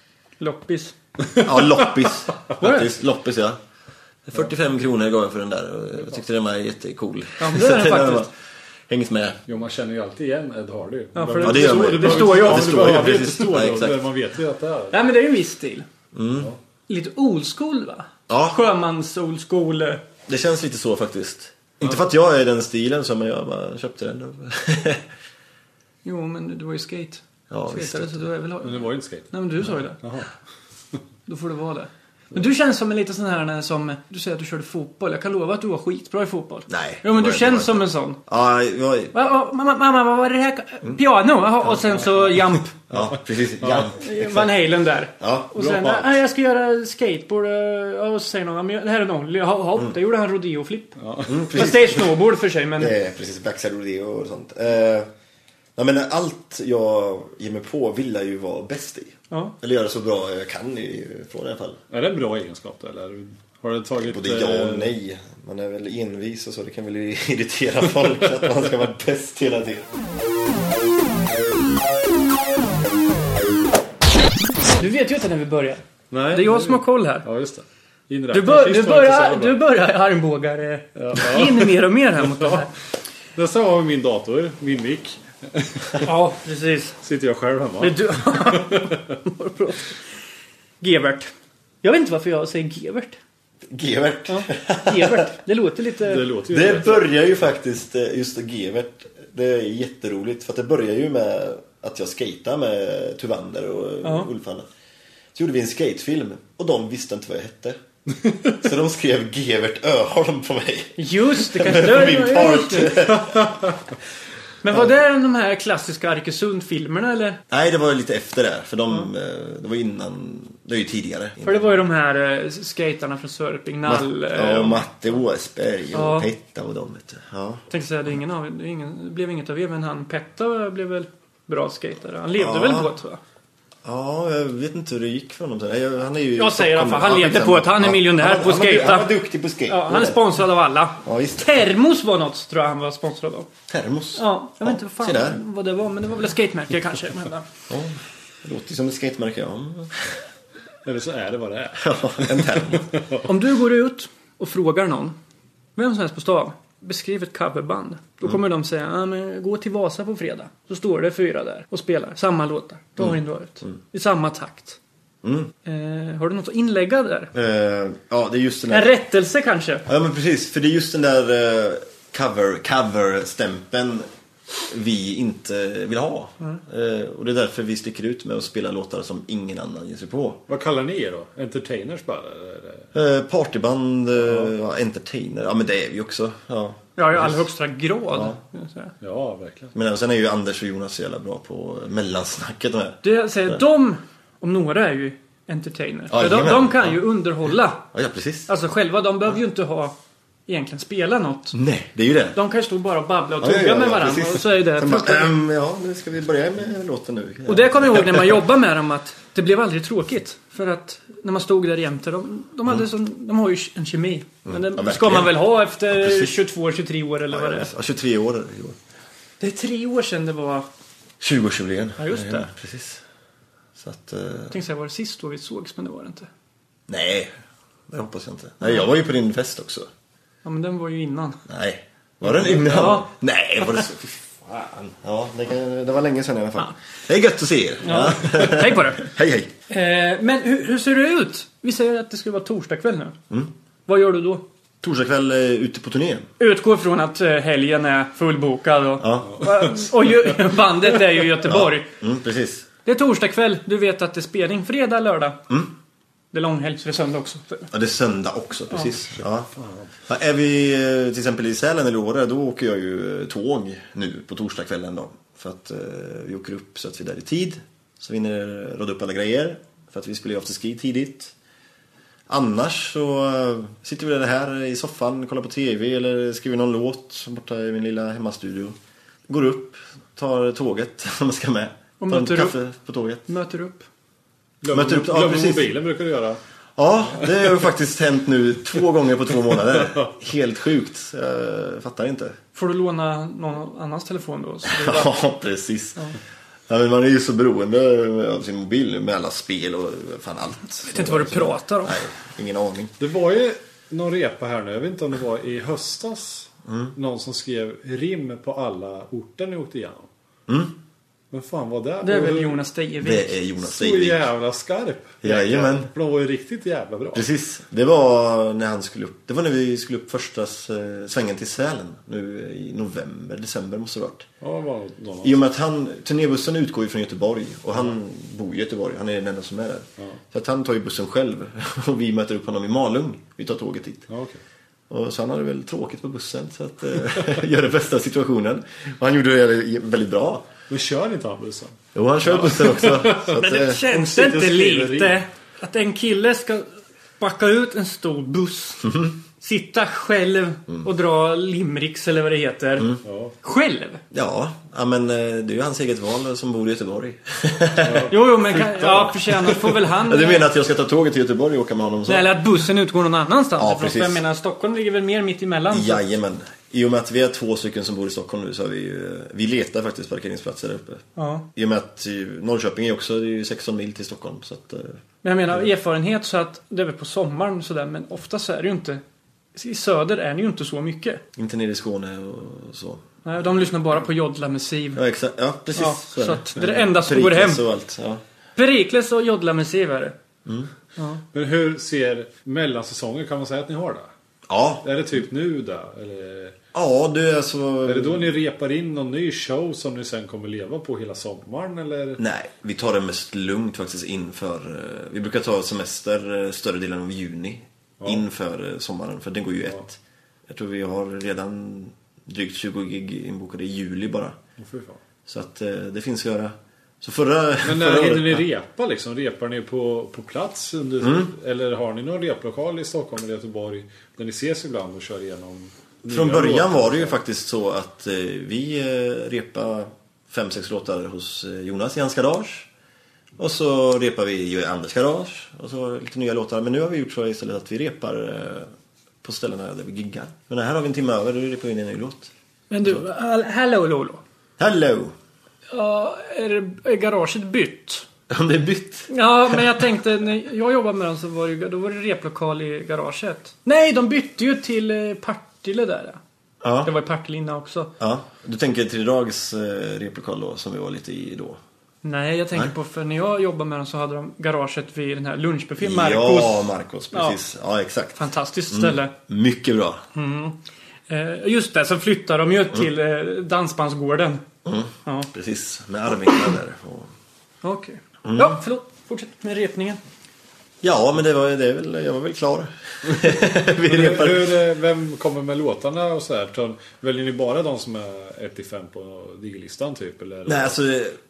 Loppis. Ja, loppis. Faktiskt, loppis, ja. fyrtiofem kronor gav jag för den där och jag tyckte den var jättecool. Ja, men det är den faktiskt. Hängt med. Jo, man känner ju alltid igen Ed Hardy. Ja, för ja, det, det, gör man. det, det står ju ja, det står ju ja, precis. Det står ja, exakt. man vet ju att det är. Nej, men det är ju en viss stil. Mm. Ja. Lite old school, va? Ja. Sjömans old school. Det känns lite så faktiskt. Ja. Inte för att jag är den stilen som jag bara köpte den. Jo, men du var ju skate. Ja, visst. Så du är väl... Men det var ju inte skate. Nej, men du sa ju det. Jaha. Då får det vara det. Men du känns som en liten sån här som... Du säger att du körde fotboll. Jag kan lova att du var skitbra i fotboll. Nej. Jo, men du känns som en sån. Ja, jag... Mamma, mamma, vad var det här? Mm. Piano. Aha, och sen så jump. Ja, precis. Jump. Van Halen där. Ja, och sen, ah, jag ska göra skateboard. Och så säger någon, men det här är någon. Ja, mm. Det gjorde han rodeo-flip. Ja. Mm, fast det är snowboard för sig, men... Det är precis, backside rodeo och sånt. Uh, ja, men allt jag ger mig på vill jag ju vara bäst i. Ja. Eller göra så bra jag kan ifrån i alla fall. Är det en bra egenskap då, eller har det tagit... Både ja och nej. Man är väl envis och så, det kan väl irritera folk att man ska vara bäst hela tiden. Du vet ju inte när vi börjar. Nej, Det är jag som har koll här. Ja, just det. Du, Inräknat bör, sist du, var det inte så börjar, bra. du börjar armbågar Ja, in mer och mer här mot det här. Nästa var min dator, min mick. Ja, precis. Sitter jag själv hemma. Det är du. Gevert. Jag vet inte varför jag säger Gevert. Gevert. Ja, Gevert. Det låter lite... Det låter ju Det rätt. börjar ju faktiskt, eh, just det, Gevert. Det är jätteroligt. För att det börjar ju med att jag skater med Tuvander och Ja. Ulfanna. Så gjorde vi en skatefilm. Och de visste inte vad jag hette. Så de skrev Gevert Öholm på mig. Just det, kanske På det min är part. Men var det de här klassiska Arkesund-filmerna eller? Nej, det var lite efter det. För de, eh, det var innan, det var ju tidigare. För det var ju de här uh, skaterna från Sörping, Nalle. Ja, och- Matte Åsberg och Ja. Petta och dem, vet du. Ja. Jag tänkte säga, det, är ingen av, det, är ingen, det blev inget av er, men han Petta blev väl bra skatare. Han levde Ja. väl på det, va? Ja, jag vet inte hur det gick för honom. Nej, Han är ju Jag säger i alla fall, han Ja, levde liksom. på att han är Ja. miljonär Han- på att han var- skata. Han var duktig på skate. Ja, han är sponsrad av alla. Ja, visst. Termos var något, tror jag han var sponsrad av. Termos. Ja, jag vet inte vad se där. fan vad det var, men det var väl ett skatemärke kanske. Men, Ja, det låter ju som ett skatemärke, ja. Eller så är det vad det är. Ja, en termos. om du går ut och frågar någon, vem som helst på stan, beskriv ett coverband. Då kommer de säga, ah, men gå till Vasa på fredag. Så står det fyra där och spelar samma låtar. Dag in, dag ut. I samma takt. Mm. Eh, har du något att inlägga där? Eh, ja, det är just den En där... rättelse kanske? Ja, men precis. För det är just den där eh, cover, cover-stämpeln vi inte vill ha. Eh, och det är därför vi sticker ut med att spela låtar som ingen annan ger sig på. Vad kallar ni er då? Entertainers bara? Eller? Eh, partyband, eh, ja, entertainer. Ja, men det är vi också. Ja. Ja, i allra högsta grad. Ja. Ja, verkligen. Men sen är ju Anders och Jonas så jävla bra på mellansnacket. Med. Det jag säger, de om några är ju entertainer. Ja, För de, jajamän. de kan ju underhålla. Ja, ja, precis. Alltså själva, de behöver ju inte ha egentligen spela något. Nej, det är ju det. De kan ju stå bara och babbla och Ja, ja, tugga ja, med ja, varandra. precis. Och så är det Sen bara, fullt- ehm, ja, nu ska vi börja med låten nu. Och det kommer jag ihåg när man jobbar med dem att det blev aldrig tråkigt. För att när man stod där jämte, de, de, hade sån, de har ju en kemi. Men det Ja, ska verkligen. man väl ha efter Ja, precis. tjugotvå tjugotre år eller vad det är. Ja, tjugotre år är det i år. Det är tre år sedan det var... tjugoårsjubileum. Ja, just det. Ja, precis. Så att... Eh, Jag tänkte säga, var det sist då vi sågs? Men det var det inte. nej, det hoppas jag inte. Nej, jag var ju på din fest också. Ja, men den var ju innan. Nej. Var den innan? Ja. Nej, var det så? Fy fan. Ja, det, kan, det var länge sedan i alla fall. Det är gött att se er. Ja. Hej på det. Hej, hej. Eh, men hur, hur ser det ut? Vi säger att det skulle vara torsdag kväll nu. Mm. Vad gör du då? Torsdagkväll eh, ute på turné. Utgår från att eh, helgen är fullbokad och, Ja. och ju, bandet är ju i Göteborg. Mm, precis. Det är torsdag kväll. Du vet att det är spelning fredag, lördag. Mm. Det är långhelg så det är söndag också. Ja, det är söndag också, precis. Ja. Ja, är vi eh, till exempel i Sälen eller Åre, då åker jag ju eh, tåg nu på torsdagskvällen då. För att eh, vi åker upp så att vi är där i tid. Så vi hinner råda upp alla grejer. För att vi spelar ju afterski tidigt. Annars så eh, sitter vi där här i soffan, kollar på tv eller skriver någon låt borta i min lilla hemmastudio. Går upp, tar tåget om man ska med. Och tar en möter kaffe på tåget. Möter upp. Glömmer, Möter upp- ja, glömmer precis. mobilen brukar du göra. Ja, det har ju faktiskt hänt nu två gånger på två månader. Helt sjukt. Jag fattar inte. Får du låna någon annans telefon då? Så det är bara... Ja, precis. Ja, men man är ju så beroende av sin mobil med alla spel och fan allt. Jag vet inte vad du pratar om. Nej, ingen aning. Det var ju någon repa här nu. Jag vet inte om det var i höstas. Mm. Någon som skrev rim på alla orter ni åkte igenom. Mm. Men fan vad det? Det är väl Och- Jonas Stejevik. Det är Jonas Så Stejvik. jävla skarp. Jajamän. För de var ju riktigt jävla bra. Precis. Det var när han skulle upp. Det var när vi skulle upp första eh, svängen till Sälen. Nu i november, december måste det ha varit. Ja, det var någon. I och med att han, turnébussen utgår ju från Göteborg. Och han bor i Göteborg. Han är den enda som är där. Ja. Så att han tar ju bussen själv. Och vi möter upp honom i Malung. Vi tar tåget dit. Ja, okej. Och så han hade väl tråkigt på bussen. Så att eh, göra det bästa av situationen. Och han gjorde det väldigt bra. Men kör inte han bussen? Jo, han kör bussen också. Så att, Men det eh, känns sitter inte och skriver lite att en kille ska backa ut en stor buss sitta själv Mm. och dra limericks eller vad det heter. Mm. Ja. Själv? Ja, ja, men eh, det är ju hans eget val som bor i Göteborg. Jo, jo, men kan, ja, förtjänat får väl han... Ja, du menar att jag ska ta tåget till Göteborg och åka med honom så? Eller att bussen utgår någon annanstans. Ja, För precis. jag menar, Stockholm ligger väl mer mitt emellan. så- Jajamän. I och med att vi är två stycken som bor i Stockholm nu så har vi ju, vi letar faktiskt parkeringsplatser där uppe. Ja. I och med att ju- Norrköping är också, det är ju sexton mil till Stockholm så att, eh, Men jag menar, erfarenhet så att det är väl på sommaren sådär, men ofta så är det ju inte... I söder är det ju inte så mycket. inte nere i Skåne och så. Nej, de lyssnar bara på Jodla med Siv. Ja, exakt. Ja, precis. Ja, är så att det är det enda som går Perikles hem. och allt, ja. Perikles och Jodla med Siv är det. Ja. Men hur ser mellansäsongen, kan man säga att ni har det? Ja, Är det typ nu då? Eller ja du är så... är det då ni repar in någon ny show som ni sen kommer leva på hela sommaren? Eller? Nej, vi tar det mest lugnt faktiskt inför... eh, Vi brukar ta semester eh, större delen av juni. Ja. Inför eh, sommaren, för den går ju ett. Jag tror vi har redan drygt tjugo gig inbokade i juli bara. Åh, fy fan. Så att eh, det finns att göra. Så förra... Men när förra hinner ni året- repa liksom? Repar ni på, på plats? Under, Mm. Eller har ni någon replokal i Stockholm eller Göteborg där ni ses ibland och kör igenom? Från nya början låtar? var det ju faktiskt så att eh, vi eh, repade fem, sex låtar hos eh, Jonas i hans garage. Och så repar vi i Anders garage. Och så lite nya låtar. Men nu har vi gjort så istället att vi repar eh, på ställena där vi giggar. Men här har vi en timme över och repar in en ny låt. Men du, hall- hallå Lolo. Hello! Ja, är, det, är garaget bytt? Om det är bytt. Ja, men jag tänkte, när jag jobbade med dem så var det, då var det replokal i garaget. Nej, de bytte ju till eh, Partille där. Ja. Det var i Partille innan också. Ja. Du tänker till Drags eh, replokal då, som vi var lite i då. Nej, jag tänker Nej. på, för när jag jobbade med dem så hade de garaget vid den här lunchbuffén Marcos. Ja, Marcos, precis. Ja, ja exakt. Fantastiskt ställe. Mycket bra. Mm. Eh, just det, så flyttar de ju till eh, dansbandsgården. Mm. Ja, Precis, med arvingarna där. Och... okej. Ja, förlåt. Fortsätt med repningen. Ja, men det var, det är väl, jag var väl klar. Vi repar. Hur, hur, vem kommer med låtarna och så här? Så väljer ni bara de som är ett till fem på digilistan typ? Eller? Nej, alltså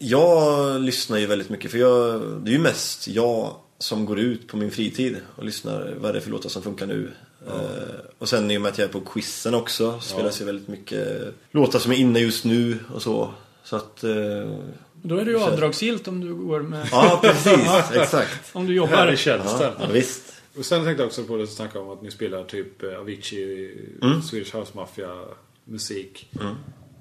jag lyssnar ju väldigt mycket. För jag, det är ju mest jag som går ut på min fritid och lyssnar vad det är för låtar som funkar nu. Ja. Eh, och sen i och med att jag är på quizen också spelas ju väldigt mycket låtar som är inne just nu och så. Så att... Eh, Då är det ju avdragsgillt om du går med... ja, precis. Exakt. Om du Här jobbar. i tjänsten. Ja, visst. Och sen tänkte jag också på det att snacka om att ni spelar typ eh, Avicii, Mm. Swedish House Mafia musik. Mm.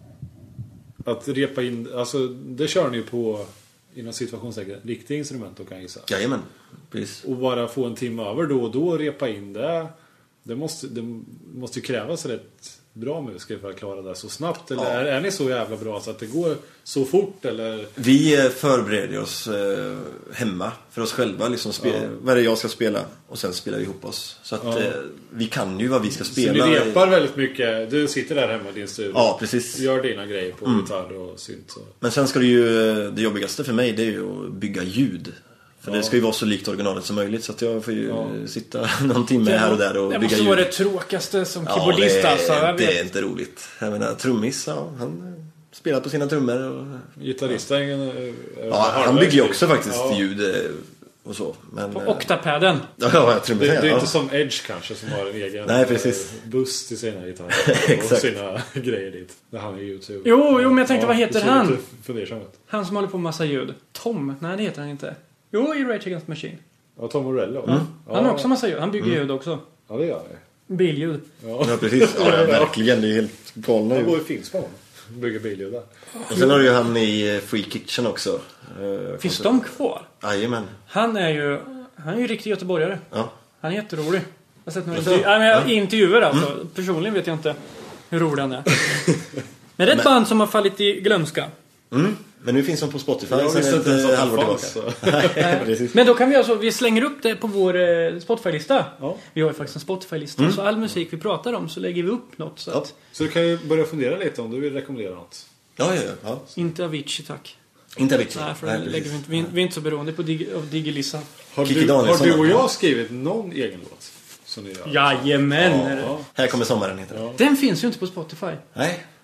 Att repa in, alltså det kör ni ju på inom situationssäkert riktiga instrument då kan jag gissa. Jajamän, precis. Och bara få en timme över då och då repa in det. Det måste, det måste ju krävas rätt bra musiker för att klara det så snabbt. Eller Ja. är, är ni så jävla bra så att det går så fort? Eller? Vi eh, förbereder oss eh, hemma för oss själva. Liksom spe- Ja. Vad är det jag ska spela? Och sen spelar vi ihop oss. Så att Ja. eh, vi kan ju vad vi ska Så spela. ni repar väldigt mycket. Du sitter där hemma i din studio. Ja, precis. Du gör dina grejer på Mm. gitarr och synt. Så. Men sen ska det ju, det jobbigaste för mig det är ju att bygga ljud. För Ja. det ska ju vara så likt originalet som möjligt. Så att jag får ju Ja. sitta någon timme här och där och det bygga måste ljud. vara det tråkigaste som Ja, keyboardist det, alltså. Jag det vet. är inte roligt. Jag menar, trummis, ja, han eh, spelar på sina trummor. Och, Gitarristen eh, ja, han bygger ju också faktiskt Ja. ljud eh, och så. Men, På eh, Octapaden. ja, ja, trummor, Det, det är ja. inte som Edge kanske som har en egen Nej, precis. eh, buss till sina gitarrer och Exakt. sina grejer dit. Där han är YouTube. Jo, jo, men jag tänkte, vad heter det ser han? lite fundersam ut. Han som håller på med massa ljud. Tom? Nej, det heter han inte. Jo, i Rage Against the Machine. Ja, Tom Morello. Mm. Ja. Han har också massa ljud. Han bygger ljud också. Ja, det gör det. Billjud. Ja. Ja, precis. Ja, ja, verkligen. Det är helt galna Han bor ljud. i Finspång. Bygger billjud där. Och sen har du ju han i eh, Free Kitchen också. Eh, Finns så- de kvar? Jajamän. Han är ju... Han är ju riktig göteborgare. Ja. Han är jätterolig. Jag har sett några Jaså? intervju- Nej, men jag- Ja. intervjuer alltså. Personligen vet jag inte hur rolig han är. Men det är ett band som har fallit i glömska. Mm. Men nu finns de på Spotify Jag sen visste inte ens ett att eh, han halvår fanns. tillbaka. så. Nej, precis. Men då kan vi alltså, vi slänger upp det på vår eh, Spotify-lista. Ja. Vi har ju faktiskt en Spotify-lista. Mm. Så all musik vi pratar om så lägger vi upp något. Så Ja. att, Så du kan ju börja fundera lite om du vill rekommendera något. Ja, ja, ja. ja. inte Avicii, tack. Inte Avicii. Nej, för Nej, det lägger vi, precis. inte, vi, vi är inte så beroende på dig, av Digilissa. Har Kikki du, har Danielsson du och då? jag skrivit någon egen låt? Som ni gör? Jajamän! Ja. Här kommer sommaren heter det. Ja. Den finns ju inte på Spotify. Nej,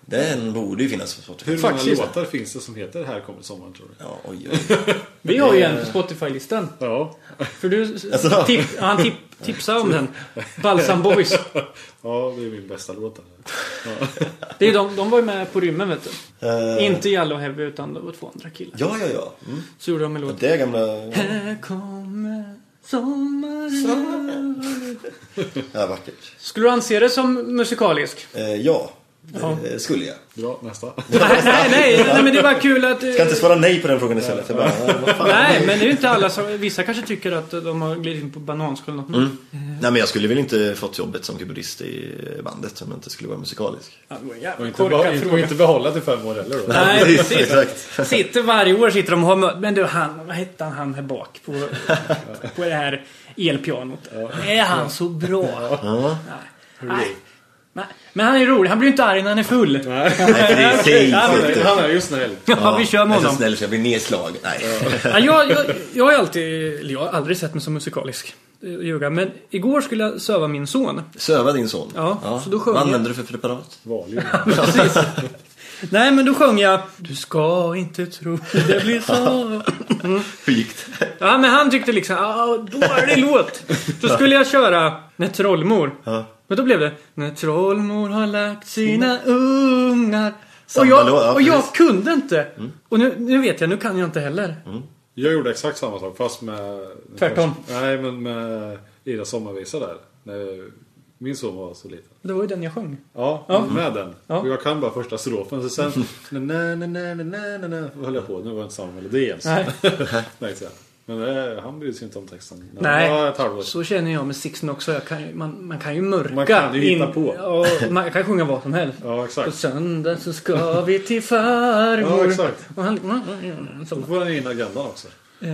Den borde ju finnas på Spotify. Hur många Faktiskt. låtar finns det som heter Här kommer sommaren, tror du? Ja, oj, oj. Vi har ju en på Spotify-listan. Ja. För du, Alltså. tip, han tip, tipsade om den. Balsam Boys. Ja, det är min bästa låt. Ja. Det är de, de var ju med på rymmen, vet du. Eh, Inte Yellow Heavy, utan det var två andra killar. Ja, ja, ja. Mm. Så gjorde de en låt. Det är gamla... Här kommer sommaren. Ja, vackert. Skulle du anse det som musikalisk? Eh, ja, det Ja. eh, skulle jag. Bra, nästa. nej, nej, nej, nej, men det var kul att... Ska inte svara nej på den frågan istället. Jag bara, ja, vad fan. Nej, men det är ju inte alla som... Vissa kanske tycker att de har glidit in på bananskal. Mm. Nej, men jag skulle väl inte fått jobbet som keyboardist i bandet om jag inte skulle vara musikalisk. Ja, det var en Och jävla inte, korkad be- inte, och fråga. inte behålla till fem år heller då. Nej, precis. Exakt. Sitter varje år sitter de och har mö- Men du, han, vad hette han, han här bak på, på det här elpianot? Är han så bra? Ja. Nej. Nej. Nej. Men han är rolig, han blir inte arg när han är full. Nej, precis. Ja, Han är, han är just när det Ja, vi kör med Jag är så honom. snäll så jag blir nedslagen. Nej. Ja, jag, jag, jag har alltid, eller jag har aldrig sett mig som musikalisk. Ljuga. Men igår skulle jag söva min son. Söva din son. Ja, så då sjöng Vad jag. använder du för preparat? Valium. Precis. Nej, men då sjöng jag Du ska inte tro det blir så. Hur gick det? Ja, men han tyckte liksom ah, dålig låt. Då skulle jag köra När trollmor. Ja. Men då blev det När trollmor har lagt sina ungar. Och Samma jag, låt, ja, och jag precis. kunde inte. Och nu, nu vet jag, nu kan jag inte heller. Jag gjorde exakt samma sak fast med... Tvärtom. Nej, men med Ida sommarvisa där. När min son var så liten. Det var ju den jag sjöng. Ja, Ja. med den. Ja. Och jag kan bara första strofen. Så sen... na, na, na, na, na, na, na, höll jag på. Nu var det inte samma melodi ens. Nej. Nej, så. Men det, han bryr sig inte om texten. När Nej. han var ett halvår. Så känner jag med Sixten också. Jag kan, ju- man, man kan ju mörka. Man kan ju hitta på. Ja, man kan sjunga vad som helst. Ja, På exakt. söndag så ska vi till farmor. Ja, exakt. Och han, så. Då får han in agendan också. Eh,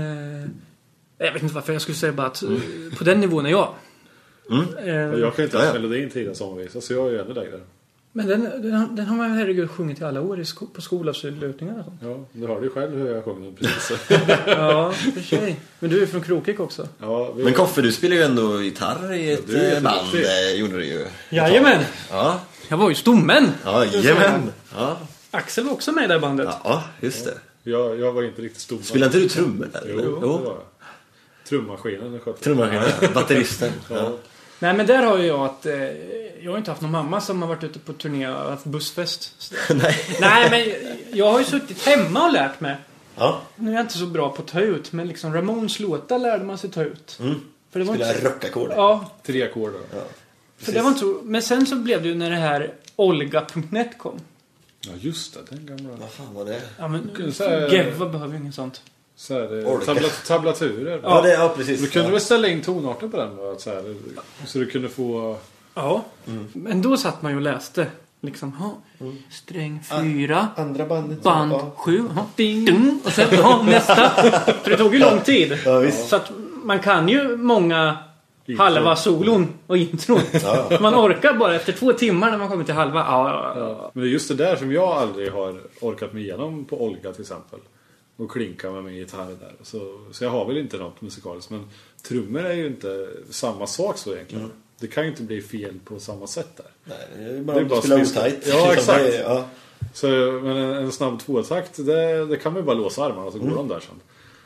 jag vet inte varför jag skulle säga bara att eh, på den nivån är jag. Eh, Jag kan inte Ja, ens ja. melodin till Ida sommarvisa. Så jag är ju ännu lägre. Men den, den, den har man herregud sjungit i alla år i sko- på skolavslutningar och sånt. Ja, du hörde ju själv hur jag sjöng den precis. Ja, för sig. Men du är från Krokik också. Ja, vi... Men Koffe, du spelar ju ändå gitarr i ett du är eh, band. jätteduktig. eh, Gjorde du ju. Jajamän! Ja, Jag var ju stommen. ja, jajamän. Ja, Axel var också med i det här bandet. ja, just det. Jag, jag var inte riktigt stor. Spelar inte du trummor där? Jo, eller? det var jag. Trummaskinen skötte. Trummor, batteristen. Ja. Nej, men där har ju jag att... Eh, jag har inte haft någon mamma som har varit ute på turné och haft bussfest. Så- Nej. Nej, men jag har ju suttit hemma och lärt mig. Ja, Nu är jag inte så bra på att ta ut, men liksom Ramones låtar lärde man sig ta ut. mm. För det var Spelar inte så... rockackord. Ja, Tre ackord. Ja. för det var inte så... Men sen så blev det ju när det här Olga punkt net kom. Ja, just det. Den gamla... Vad fan var det? Ja, men Så här- Geva behöver ju inget sånt. Så här, eh, Orka. tabla, tablaturer. Ja, det, ja precis. Du kunde ja. väl ställa in tonarter på den? Va? Så, här, så du kunde få... Ja. Men då satt man ju och läste. Liksom, ha, sträng fyra, Andra bandet. band Ja. sju, ha, ding, ding, och sen ja, nästa. För det tog ju lång tid. Ja, visst. Så att man kan ju många halva solon och intron. Ja, ja. Man orkar bara efter två timmar när man kommer till halva. Ja, ja, ja. Men det är just det där som jag aldrig har orkat mig igenom på Olga till exempel. Och klinka med min gitarr där. Så, så jag har väl inte något musikaliskt. Men trummor är ju inte samma sak så egentligen. Mm. Det kan ju inte bli fel på samma sätt där. Nej, det är bara Det är att bara spela smiska. otajt. Ja, exakt. Det är- ja. Så, men en, en snabb tvåtakt, det, det kan man ju bara låsa armarna så går Mm. de där sen.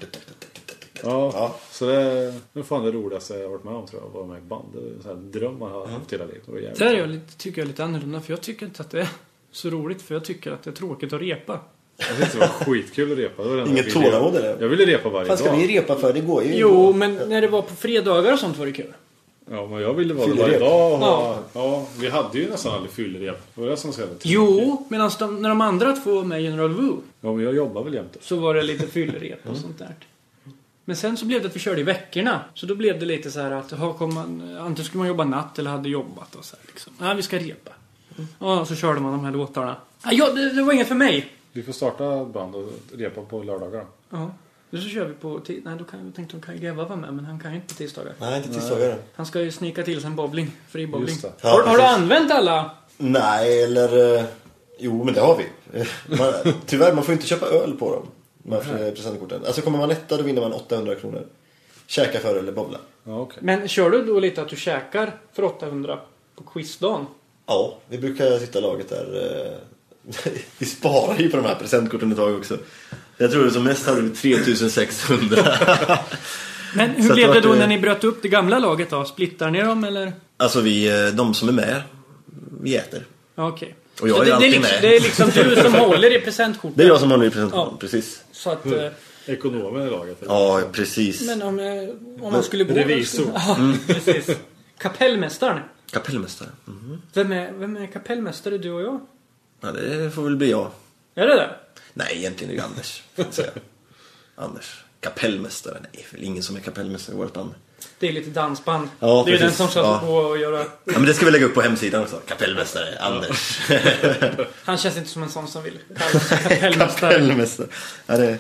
Ja, Ja. så det, det är fan det roligaste jag har varit med om, tror jag. Att vara med i band. Det är en sån här dröm man har haft hela livet. Det var jävligt Där är jag lite, tycker jag är lite annorlunda. För jag tycker inte att det är så roligt. För jag tycker att det är tråkigt att repa. Jag tyckte det var skitkul att repa. Det var det enda Inget jag ville- tålamod, eller? Jag ville repa varje Fan, ska dag. vi repa för? Det går ju. Jo, men när det var på fredagar och sånt var det kul. Ja, men jag ville vara det Fyllerep. varje dag. Och ha, Ja. ja, vi hade ju nästan aldrig fyllerep. Det var det som skulle Jo, medan de, när de andra två var med i General Wu Ja, men jag jobbar väl jämt. så var det lite fyllerep och sånt där. Men sen så blev det att vi körde i veckorna. Så då blev det lite så här att ha, kom man, antingen skulle man jobba natt eller hade jobbat och så här liksom. Ja, vi ska repa. Ja, så körde man de här låtarna. Ja, ja det, det var inget för mig. Vi får starta band och repa på lördagar. Ja. Nu så kör vi på tis- Nej, då kan jag tänkte att kan Geva vara med, men han kan ju inte på tisdagar. Nej, inte tisdagar. Han ska ju snika till sig en bowling, fri bowling. Just det. Ja, har, har du precis. använt alla? Nej, eller... eh, Jo, men det har vi. Man, tyvärr, man får inte köpa öl på dem. De här presentkorten. Alltså kommer man etta, då vinner man åttahundra kronor. Käka för eller bowla. Ja, okej. Men kör du då lite att du käkar för åttahundra på quizdagen? Ja, vi brukar sitta laget där. eh, Vi sparar ju på de här presentkorten ett tag också. Jag tror det som mest hade vi tre tusen sexhundra. Men hur blev det då när ni bröt upp det gamla laget då? Splittar ni dem eller? Alltså vi, de som är med, vi äter. Okej. Och jag så är det, alltid det är liksom, med. det är liksom du som håller i presentkorten. Det är jag som håller i presentkorten, Ja. precis. Så att... eh, Ekonomen i laget. eller? Ja, precis. Men om, eh, om man skulle bo... Revisor. Ja, precis. Kapellmästaren. Kapellmästare. Mm. Vem är, vem är kapellmästare, du och jag? Ja, det får väl bli jag. Är det det? Nej, egentligen är det Anders. Får jag säga. Anders. Kapellmästare. Nej, det är väl ingen som är kapellmästare i vårt band. Det är lite dansband. Ja, det är precis. den som ska Ja. på att göra... Ja, men det ska vi lägga upp på hemsidan också. Kapellmästare, Anders. Han känns inte som en sån som vill kalla sig kapellmästare. Kapellmästare. Ja, det...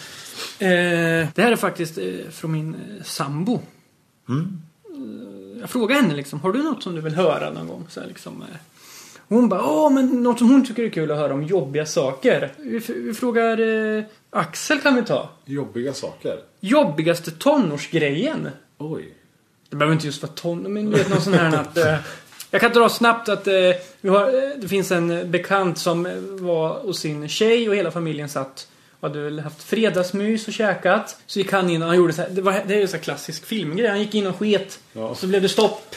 Eh, det här är faktiskt eh, från min eh, sambo. Mm. Eh, jag frågar henne liksom, har du något som du vill höra någon gång? Så här, liksom, eh. Hon bara, åh men något som hon tycker är kul att höra om jobbiga saker. Vi, vi frågar eh, Axel kan vi ta. Jobbiga saker. Jobbigaste tonårsgrejen. Oj. Det behöver inte just vara ton, men du vet någon sån här att... Eh, jag kan dra snabbt att eh, vi har, eh, det finns en bekant som eh, var hos sin tjej och hela familjen satt och hade väl haft fredagsmys och käkat. Så gick han in och han gjorde så här, det, var, det är ju så här klassisk filmgrej. Han gick in och sket Ja. och så blev det stopp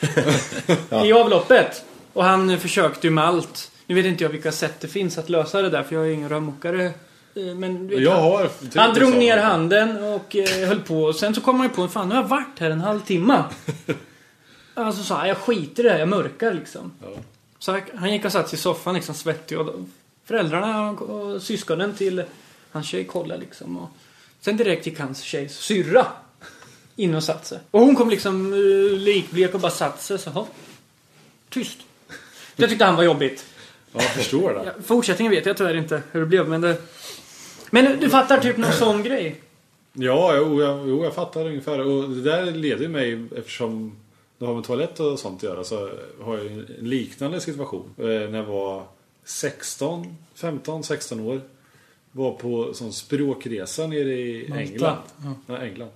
i avloppet. Och han eh, försökte ju med allt. Nu vet inte jag vilka sätt det finns att lösa det där för jag är ingen rörmokare. Eh, men vet, Jag han, har... han drog ner handen och eh, höll på. Och sen så kom han ju på, fan nu har jag varit här en halvtimme. Alltså sa han, jag skiter i det här, jag mörkar liksom. Ja. Så han gick och satt sig i soffan liksom svettig. Och föräldrarna och syskonen till hans tjej kollade liksom. Och sen direkt gick hans tjejs syrra in och satt sig. Och hon kom liksom uh, likblek och bara satt sig. Så, hopp, tyst. Jag tyckte han var jobbigt. Ja, jag förstår det. Ja, fortsättningen vet jag tyvärr inte hur det blev. Men, det... men du fattar typ någon sån grej? Ja, jo, jag, jo, jag fattar ungefär. Och det där leder mig, eftersom det har med toalett och sånt att göra, så har jag en liknande situation. Eh, när jag var sexton, femton, sexton år. Var på sån språkresa nere i Malta. England. Ja. Nej, England.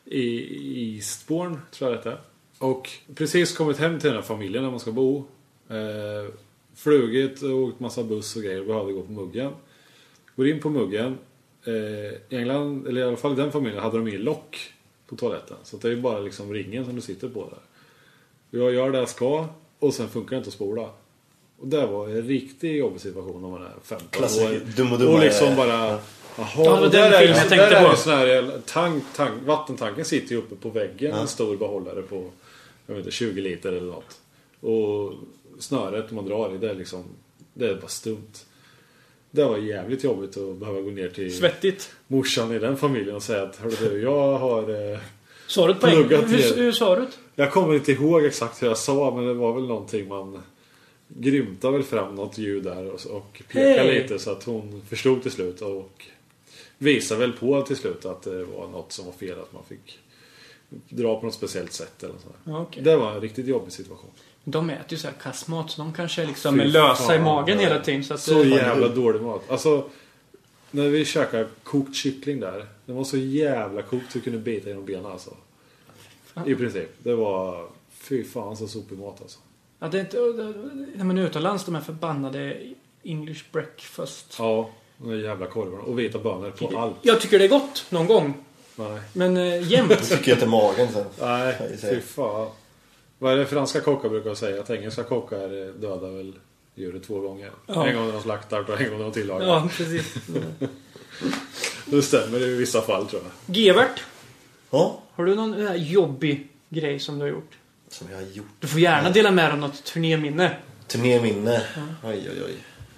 I Eastbourne, tror jag det är. Och precis kommit hem till den här familjen där man ska bo. Eh, flugit och åkt massa buss och grejer och behövde gå på muggen. Går in på muggen. Eh, I England, eller i alla fall i den familjen, hade de ingen lock på toaletten. Så det är ju bara liksom ringen som du sitter på där. Jag gör det jag ska och sen funkar det inte att spola. Och det var en riktigt jobbig situation när man är femton Klassisk, år. dum och dumma. Och liksom bara... Jaha, Ja, det var och den där är, filmen jag där tänkte är på. sån här tank, tank, vattentanken sitter ju uppe på väggen. Ja. En stor behållare på jag vet inte, tjugo liter eller något. Och snöret man drar i, det är liksom, det är bara stumt. Det var jävligt jobbigt att behöva gå ner till Svettigt. morsan i den familjen och säga att hörru du, jag har... Eh, Sa du det på Pluggat engelska? Hur, ner. hur sa du det? jag kommer inte ihåg exakt hur jag sa, men det var väl någonting man grymtade väl fram något ljud där och, och pekade Hej. lite så att hon förstod till slut och visade väl på till slut att det var något som var fel, att man fick dra på något speciellt sätt eller så. Ja, okej. Det var en riktigt jobbig situation. De äter ju så här kassmat så de kanske liksom Fy är lösa fan, i magen ja. hela tiden. Så, att Så det, jävla dålig mat. Alltså, när vi käkade kokt kyckling där, det var så jävla kokt så du kunde bita genom benen alltså. I princip. Det var fy fan så sopig mat alltså. ja, det är inte, när man är utomlands, de här förbannade English breakfast. Ja, de där jävla korvarna. Och vita bönor på allt. Jag tycker det är gott någon gång. Nej. Men eh, jämt. Tycker jag till magen sen. Nej, fy fan. Vad är det franska kockar brukar säga? Att engelska kockar dödar väl djuret två gånger. Ja. En gång när de slaktar och en gång när de tillagar. Ja, precis. Det stämmer i vissa fall tror jag. Gevert, Ja, har du någon där jobbig grej som du har gjort? som jag har gjort. Du får gärna dela med dig av något turnéminne. Turnéminne. Oj, oj, oj.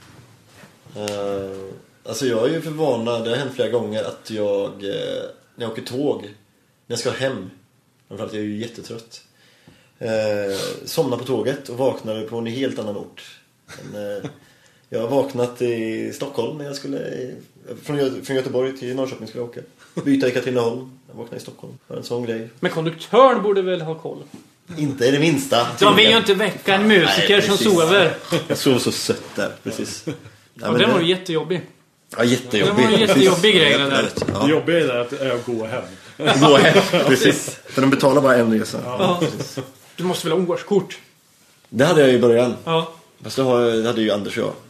Uh, alltså jag är ju förvånad, det har hänt flera gånger att jag, uh, när jag åker tåg, när jag ska hem, framförallt jag är ju jättetrött, uh, somnar på tåget och vaknar på en helt annan ort. Men, uh, jag har vaknat i Stockholm när jag skulle, från, Gö- från Göteborg till Norrköping skulle jag åka. Byta i Katrineholm, jag vaknade i Stockholm. Det var en sån grej. Men konduktören borde väl ha koll. Inte är det minsta. De vill ju inte väcka en musiker Nej, som precis. sover. Jag sov så sött där, precis. Ja, Och men den var det- ju jättejobbig. Ja, jättejobbig. Det var en jättejobbig grej, det där. Jag vet, Det ja. jobbiga är det att jag går hem. Gå hem, precis. För de betalar bara en resa. Ja. Du måste väl ha årskort? Det hade jag i början. Ja. Fast det har- det hade ju Anders och jag.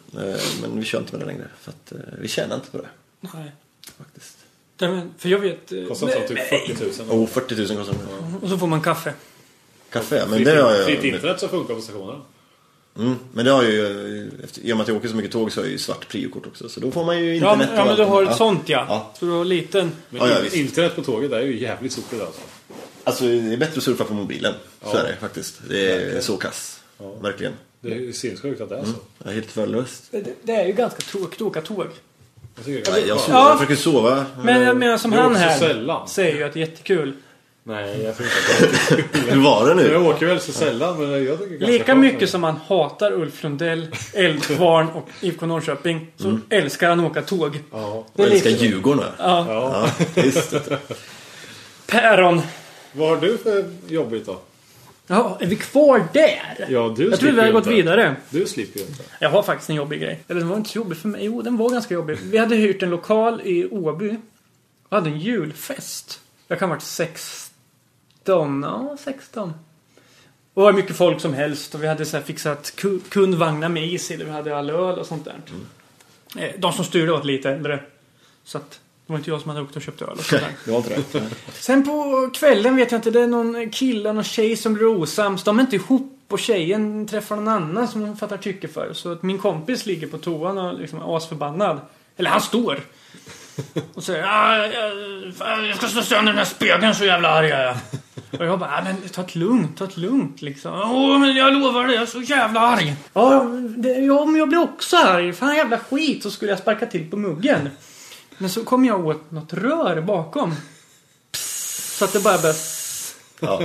Men vi kör inte med det längre. För att vi tjänar inte på det. Nej. Faktiskt. Men, för jag vet... Kostar det typ fyrtio tusen. Oh, fyrtio tusen kostar det. Ja. Och så får man kaffe. Kaffe, men fritt, det har jag... Fritt internet som funkar på stationen. Mm, men det har ju... Efter, I och med att jag åker så mycket tåg så har jag ju svart priokort också. Så då får man ju internet. Ja, men, ja, men du har ett ja. sånt, ja. ja. Så du har liten... Men ja, ja, internet på tåget är ju jävligt sopigt alltså. Alltså det är bättre att surfa på mobilen. Så ja. Är det faktiskt. Det är verkligen. Så kass. Ja. Verkligen. Det är sinnessjukt att det är så. Mm. Jag är helt förlöst. Det, det är ju ganska tråkigt att åka tåg. Jag, jag, jag, sover, ja. jag försöker sova. Men jag menar som han här sällan. säger ju att det är jättekul. Nej, jag tror inte att det är jättekul. Hur var det nu? Jag åker väl så sällan. Men jag tycker Lika mycket som man hatar Ulf Lundell, Eldkvarn och I F K Norrköping så mm. älskar han åka tåg. Ja. Och älskar Djurgården. Ja. Ja. Ja, just det. Päron. Vad har du för jobbigt då? Ja, är vi kvar där? Ja, du jag tror vi har gått vidare. Du slipper ju inte. Jag har faktiskt en jobbig grej. Eller den var inte så jobbig för mig. Jo, den var ganska jobbig. Vi hade hyrt en lokal i Åby. Och hade en julfest. Jag kan ha varit sexton. Ja, sexton. Och det var mycket folk som helst. Och vi hade så här fixat kundvagnar med is i. Vi hade all öl och sånt där. Mm. De som styrde åt lite äldre. Så att... Det var inte jag som hade åkt och köpt öl och sådär. Det var inte det. Sen på kvällen vet jag inte, det är någon kille och någon tjej som blir osams. De är inte ihop och tjejen träffar någon annan som hon fattar tycke för. Så att min kompis ligger på toan och liksom är asförbannad. Eller han står. Och säger, ah, jag, jag ska slå sönder den här spegeln så jävla arg är jag. Och jag bara, ah, men ta ett lugnt, ta ett lugnt liksom. Åh, men jag lovar det, jag är så jävla arg. Ja, det, ja men jag blir också arg. Fan jävla skit, så skulle jag sparka till på muggen. Men så kom jag åt något rör bakom. Psst, så att det bara började ja.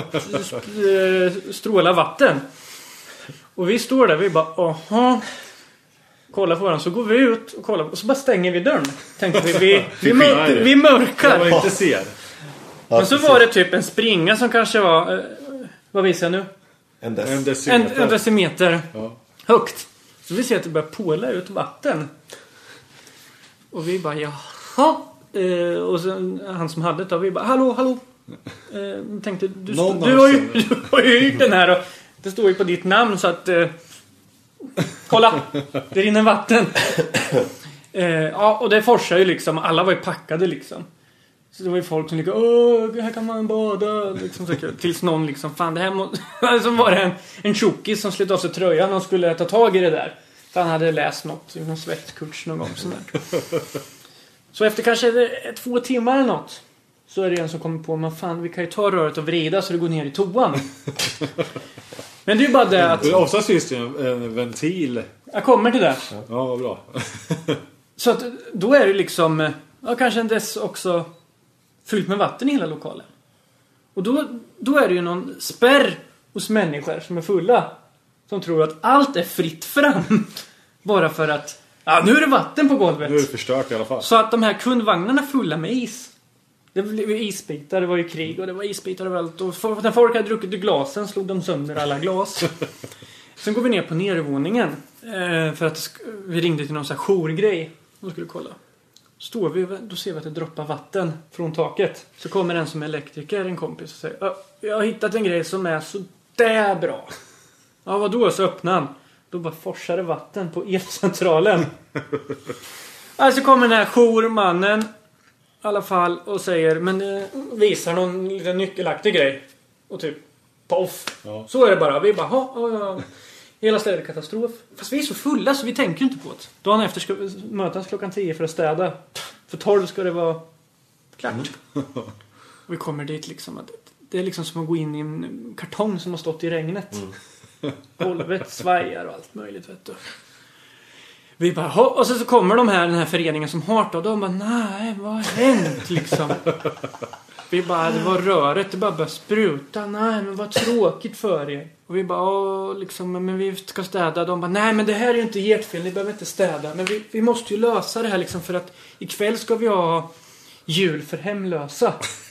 stråla vatten. Och vi står där, vi bara, aha. Kollar på varandra, så går vi ut och kollar. Och så bara stänger vi dörren. Tänkte vi, vi, vi, mör, vi mörkar. Jag inte ser. Men så var det typ en springa som kanske var, eh, vad visar jag nu? En, dec- en decimeter. En, en decimeter ja. högt. Så vi ser att det börjar påla ut vatten. Och vi bara, jaha. Eh, och sen han som hade det, vi bara, hallå, hallå. Eh, tänkte, du, du, du, har ju, du har ju hyrt den här och det står ju på ditt namn så att eh, kolla, det rinner vatten. Eh, ja, och det forsar ju liksom, alla var ju packade liksom. Så det var ju folk som liksom, åh, här kan man bada liksom, så, tills någon liksom, fan det här må... Så var det en, en tjockis som slet av sig tröjan och skulle ta tag i det där. För han hade läst något, någon svettkurs någon gång sådär. Så efter kanske två timmar eller något så är det en som kommer på, men fan vi kan ju ta röret och vrida så det går ner i toan. Men det är ju bara det att... Oftast finns det en, en ventil. Jag kommer till det. Ja, vad bra. Så att då är det liksom, ja, kanske en dess också fyllt med vatten i hela lokalen. Och då, då är det ju någon spärr hos människor som är fulla. Som tror att allt är fritt fram. Bara för att, ja nu är det vatten på golvet. Nu är det förstört i alla fall. Så att de här kundvagnarna fulla med is. Det var isbitar, det var ju krig och det var isbitar överallt. Och för, när folk hade druckit i glasen slog de sönder alla glas. Sen går vi ner på nedervåningen. Eh, för att vi ringde till någon sån här jourgrej. De skulle kolla. Står vi, då ser vi att det droppar vatten från taket. Så kommer en som är elektriker, en kompis, och säger, jag har hittat en grej som är så där bra. Ja, vadå? Så öppnar han. Då bara forsar det vatten på elcentralen. Alltså kommer den här jourmannen i alla fall och säger, men eh, visar någon liten nyckelaktig grej. Och typ, poff. Ja. Så är det bara. Vi bara, ha, ha, ha. Hela stället är katastrof. Fast vi är så fulla så vi tänker inte på det. Dagen efter ska vi mötas klockan tio för att städa. För tolv ska det vara klart. Mm. Och vi kommer dit liksom. Att det är liksom som att gå in i en kartong som har stått i regnet. Mm. Golvet svajar och allt möjligt, vet du. Vi bara, ha, och så, så kommer de här, den här föreningen som har det. Och de bara, nej, vad har hänt liksom? Vi bara, det var röret, det bara började spruta. Nej, men vad tråkigt för er. Och vi bara, åh, liksom, men vi ska städa. De bara, nej men det här är ju inte ert fel, ni behöver inte städa. Men vi, vi måste ju lösa det här liksom, för att ikväll ska vi ha jul för hemlösa.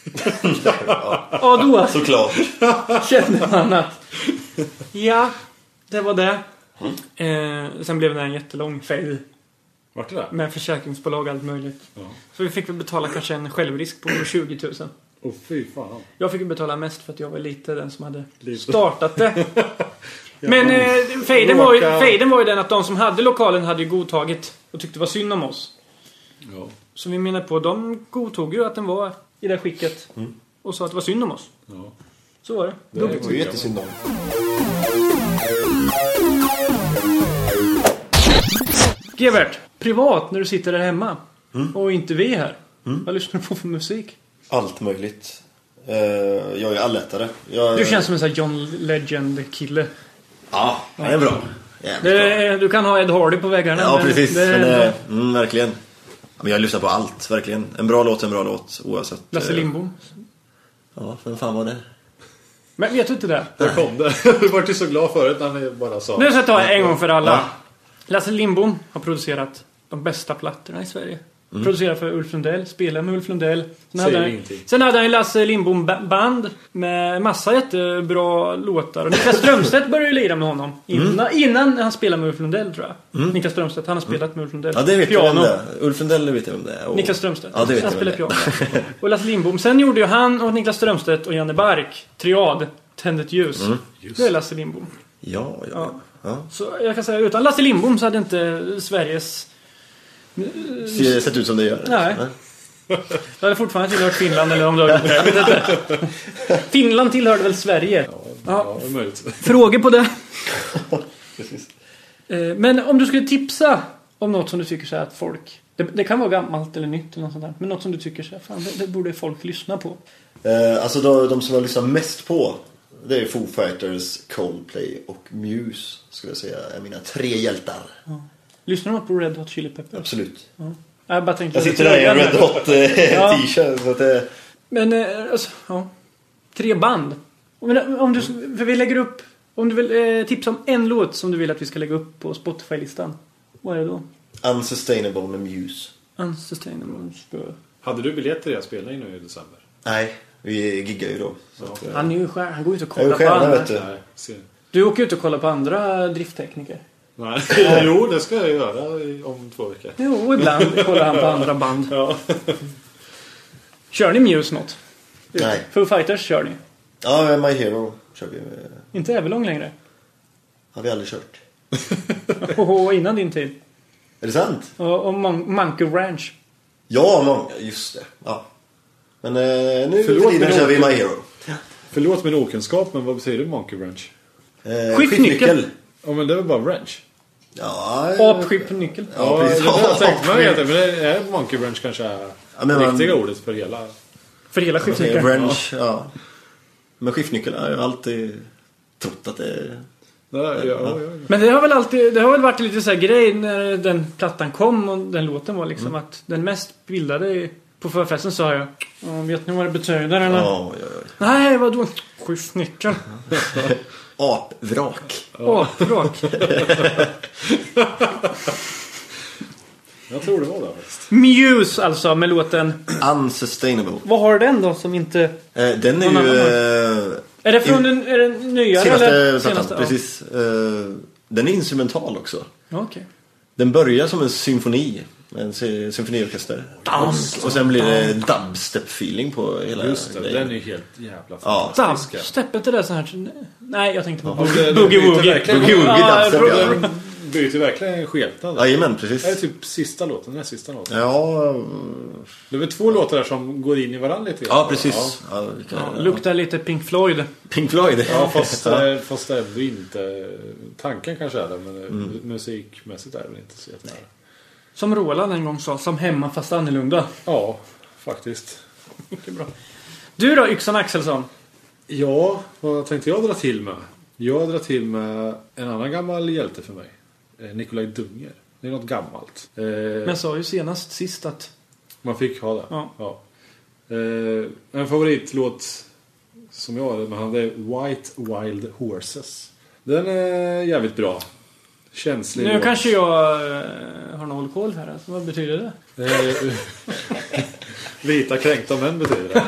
Ja, ja då. Såklart. Kände man att, ja, det var det. Mm. Eh, sen blev det en jättelång fail. Vart är det? Med försäkringsbolag och allt möjligt. Ja. Så vi fick väl betala kanske en självrisk på tjugo tusen. Åh, fy fan. Jag fick betala mest för att jag var lite den som hade lite. startat det. Men eh, fejden, var ju, fejden var ju den att de som hade lokalen hade ju godtagit och tyckte det var synd om oss. Ja. Så vi menar på, de godtog ju att den var i det skicket. Mm. Och sa att det var synd om oss. Ja. Så var det. Det var, det var ju jättesynd om. Gevert, privat när du sitter där hemma mm. och inte vi här. Mm. Vad lyssnar du på för musik? Allt möjligt. Uh, jag är allätare. Jag, du känns som en sån här John Legend-kille. Ja, det är bra. Det, du kan ha Ed Hardy på väggarna. Ja, precis. Det är men, äh, mm, verkligen. Men jag lyssnar på allt, verkligen. En bra låt är en bra låt, oavsett. Lasse Lindbom. Ja, vem fan var det? Men vet du inte det? Där kom det. Du var ju så glad förut när ni bara sa. Nu ska jag ta en gång för alla. Ja. Lasse Lindbom har producerat de bästa plattorna i Sverige. Mm. Producerar för Ulf Lundell, spelar med Ulf Lundell. Sen hade, han, sen hade han Lasse Lindbom band med massa jättebra låtar. Och Niklas Strömstedt började ju lira med honom innan, mm. innan han spelade med Ulf Lundell, tror jag. Mm. Niklas Strömstedt, han har spelat mm. med Ulf Lundell. Ja, det vet piano. jag om det. Ulf Lundell vet jag om det. Och... Niklas Strömstedt. Ja, det vet han jag spelade piano. Och Lasse Lindbom. Sen gjorde ju han och Niklas Strömstedt och Janne Bark triad, Tänd ett ljus. Mm. Det är Lasse Lindbom. Ja, ja, ja. ja. Så jag kan säga, utan Lasse Lindbom så hade inte Sveriges... Ser sett ut som det gör. Nej. Jag hade fortfarande tillhört Finland eller om du har gjort det. Jag vet inte. Finland tillhörde väl Sverige? Ja, ja. Ja, möjligt. Frågor på det? Precis. Men om du skulle tipsa om något som du tycker så här att folk... Det, det kan vara gammalt eller nytt eller något sånt där. Men något som du tycker så här, fan, det, det borde folk lyssna på. Eh, alltså de, de som jag lyssnar mest på, det är Foo Fighters, Coldplay och Muse, skulle jag säga, är mina tre hjältar. Ja. Lyssnar du på Red Hot Chili Peppers? Absolut. Ja. Jag, bara tänkte jag sitter där i en Red Hot eh, ja. t-shirt. Så att det... Men, eh, alltså, ja. Tre band. Men, om du, för vi lägger upp... Om du vill eh, tipsa om en låt som du vill att vi ska lägga upp på Spotify-listan. Vad är det då? Unsustainable med Muse. Unsustainable. Hade du biljetter till deras spelning nu i december? Nej, vi giggar ju då. Så ja. att, han, är ju skär, han går ju inte och kollar jag är stjärna, på andra. vet du. Nej, du åker ju inte och kollar på andra drifttekniker. Nej, jo, det ska jag göra om två veckor. Jo, ibland kollar han på andra band. Ja. Kör ni Muse något? Nej. Foo Fighters kör ni? Ja, My Hero kör vi. Inte Everlong längre? Har vi aldrig kört. Och innan din tid? Är det sant? Och, och Mon- Monkey Ranch? Ja, många. Just det. Ja. Men eh, nu Förlåt, för tiden men kör vi åker... My Hero. Förlåt min okunskap, men vad betyder Monkey Ranch? Eh, Skiftnyckel. Ja, men det är väl bara wrench. Ja, Apskiftnyckel. Ja, Ja, precis. det har jag tänkt mig egentligen, men det är Monkey Wrench kanske är Ja, men man- riktiga ordet för hela. För hela skiftnyckeln. wrench, ja. Men skiftnyckel har jag alltid trott att det är... Ja, ja, ja, ja. Men det har väl alltid, det har väl varit lite så här grej när den plattan kom och den låten var liksom att den mest bildade på förfesten sa jag, "Ja, vet ni vad det betyder eller?" Ja, ja, ja. Nej, vadå? Skiftnyckeln. Apvrak. Apvrak. Jag tror det var det faktiskt. Muse alltså med låten. Unsustainable. Vad har den då som inte... Eh, den är Någon ju... annan Eh, Är det från den, är den nyare senaste eller? plattan, ja. precis. Eh, den är instrumental också. Ja, okej. Den börjar som en symfoni. En sy- symfoniorkester. Och, och sen blir det dubstep-feeling på hela Just det, grejen. den är ju helt jävla Ja. fantastisk. Steppet är det så här. Nej, jag tänkte på Ja, det- det Boogie byter Woogie. verkligen- Boogie Woogie Ja, dubstep, bro- ja. Byter verkligen skepnad. Jajamän, precis. Det är typ sista låten, den här sista låten. Ja, Det är väl två låtar där som går in i varandra lite. ja precis. Ja, vi kan- Ja, luktar lite Pink Floyd. Pink Floyd. Ja, fast, eh, fast det är väl inte... Tanken kanske är det, men mm. musikmässigt är det väl inte så jättenära. Som Roland en gång sa, som hemma fast annorlunda. Ja, faktiskt. Mycket bra. Du då, Yxan Axelsson? Ja, vad tänkte jag dra till med? Jag drar till med en annan gammal hjälte för mig. Eh, Nikolaj Dunger. Det är något gammalt. Eh, Men jag sa ju senast sist att... Man fick ha det. Ja. Ja. Eh, en favoritlåt som jag hade med han, det är White Wild Horses. Den är jävligt bra. Känslig Nu låt. kanske jag uh, har noll koll här. Alltså. Vad betyder det? Eh, Vita kränkta män betyder det.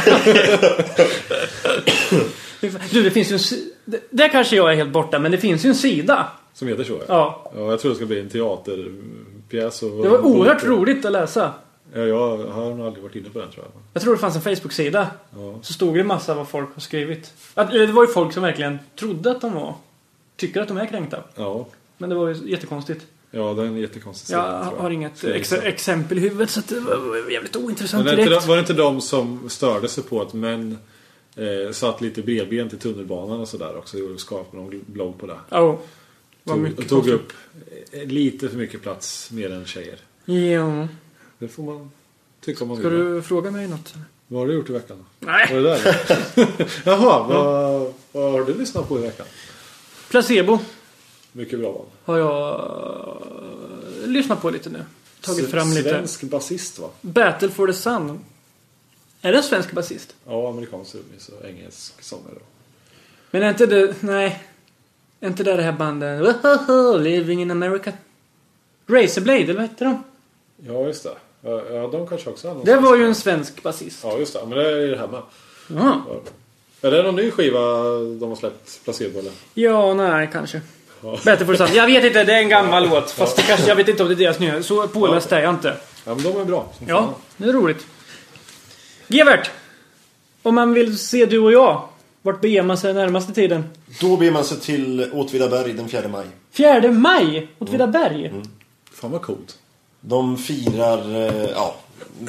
Du, det finns ju en... si- Det, där kanske jag är helt borta, men det finns ju en sida. Som heter så. Ja. Ja, jag tror det ska bli en teaterpjäs. Och Det var oerhört roligt att läsa. Ja, jag har nog aldrig varit inne på den, tror jag. Jag tror det fanns en Facebook-sida. Ja. Så stod det massa vad folk har skrivit. Att, eller det var ju folk som verkligen trodde att de var tycker att de är kränkta. Ja. Men det var ju jättekonstigt. Ja, det är en jättekonstig Jag scen, tror har inget Så det är ex- så. exempel i huvudet så att det var jävligt ointressant Men är inte, direkt. de- var det inte de som störde sig på att män eh, satt lite bredbent i tunnelbanan och sådär också? Och skapade någon blogg på det. Ja, oh, var Tog, mycket och tog konstigt. upp eh, lite för mycket plats mer än tjejer. Ja. Det får man tycka om man Ska vill. du fråga mig något? Vad har du gjort i veckan då? Nej. Var det där? Jaha, vad, vad har du lyssnat på i veckan? Placebo Mycket bra band. har jag uh, lyssnat på lite nu. Tagit S- fram lite. Svensk basist va? Battle for the Sun. Är det en svensk basist? Ja, amerikansk trummis och engelsk sångare. Men är inte det... Nej. Är inte det det här bandet... Wohoho, Living in America? Razorblade, eller vad heter de? Ja, just det. Ja, ja, de kanske också har någon Det svensk- var ju en svensk basist. Ja, just det. Men det är det här med. Ja. Ja. Är det någon ny skiva de har släppt? Placebo eller? Ja, nej, kanske. Ja. Battle for the Sun. Jag vet inte, det är en gammal låt. Fast det kanske, jag vet inte om det är deras nya. Så påläst är jag inte. Ja, men de är bra. som Ja, fan. det är roligt. Gevert! Om man vill se du och jag, vart beger man sig närmaste tiden? Då beger man sig till Åtvidaberg den fjärde maj. fjärde maj, Åtvidaberg. Mm. Fan vad coolt. De firar eh, ja,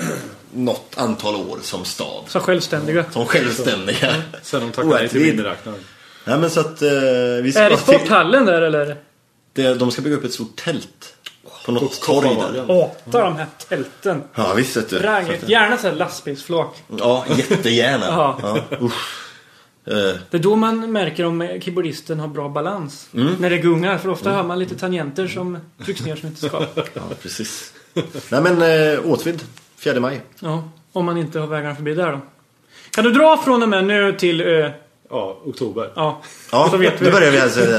något antal år som stad. Så självständiga. Som självständiga. Sen de tackar nej till Oätvid. miniräknaren. Nej men så att eh, vi ska Är det till- sporthallen där eller? det, de ska bygga upp ett stort tält. På något På torg Kopparvallen. där. Hatar de här tälten. Ja visst vet du. Rangigt. Gärna så här lastbilsflak. Ja jättegärna. Ja. Ja, usch. Eh, Det är då man märker om keyboardisten har bra balans. När det gungar. För ofta hör man lite tangenter som trycks ner som inte ska. ja precis. Nej men eh, Åtvid, fjärde maj. Ja, om man inte har vägarna förbi där då. Kan du dra från och med nu till... Uh, Ja, oktober. ja, Ja, så vet vi. då börjar vi alltså.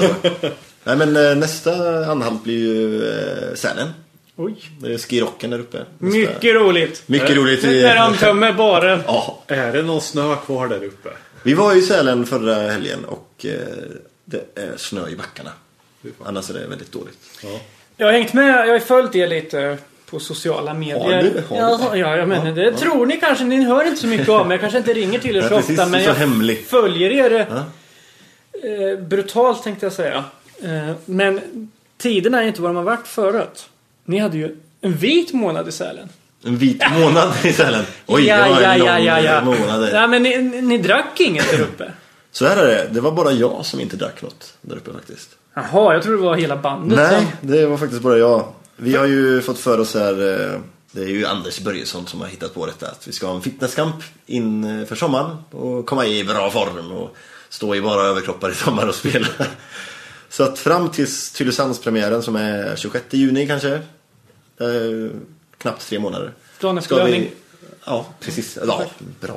Nej men eh, nästa anhalt blir ju eh, Sälen. Oj. Det är skirocken där uppe. Nästa- Mycket roligt. Mycket roligt. När de tömmer baren. Ja, Är det någon snö kvar där uppe? vi var i Sälen förra helgen och eh, det är snö i backarna. Annars är det väldigt dåligt. Ja. Jag har hängt med, jag har följt er lite på sociala medier. Har du? Har du? Ja, ja, jag menar, det tror ni kanske, ni hör inte så mycket av mig. Jag kanske inte ringer till er så Nej, precis, ofta, men så jag hemlig. följer er Ja. eh, brutalt tänkte jag säga. Eh, men tiderna är inte vad de har varit förut. Ni hade ju en vit månad i Sälen. En vit månad i Sälen. Oj, ja, det var ja, en ja, lång ja, ja. månad. Ja, men ni, ni, ni drack inget där uppe. Så här är det, det var bara jag som inte drack något där uppe faktiskt. Jaha, jag tror det var hela bandet. Nej, som- det var faktiskt bara jag. Vi har ju fått för oss här, eh, det är ju Anders Börjesson som har hittat på detta, att vi ska ha en fitnesskamp in för sommaren och komma i bra form och stå i bara överkroppar i sommar och spela. Så att fram tills Tylösandspremiären som är tjugosjätte juni kanske, eh, knappt tre månader. Dagen efter Ska övning. vi, ja, precis. Ja, bra.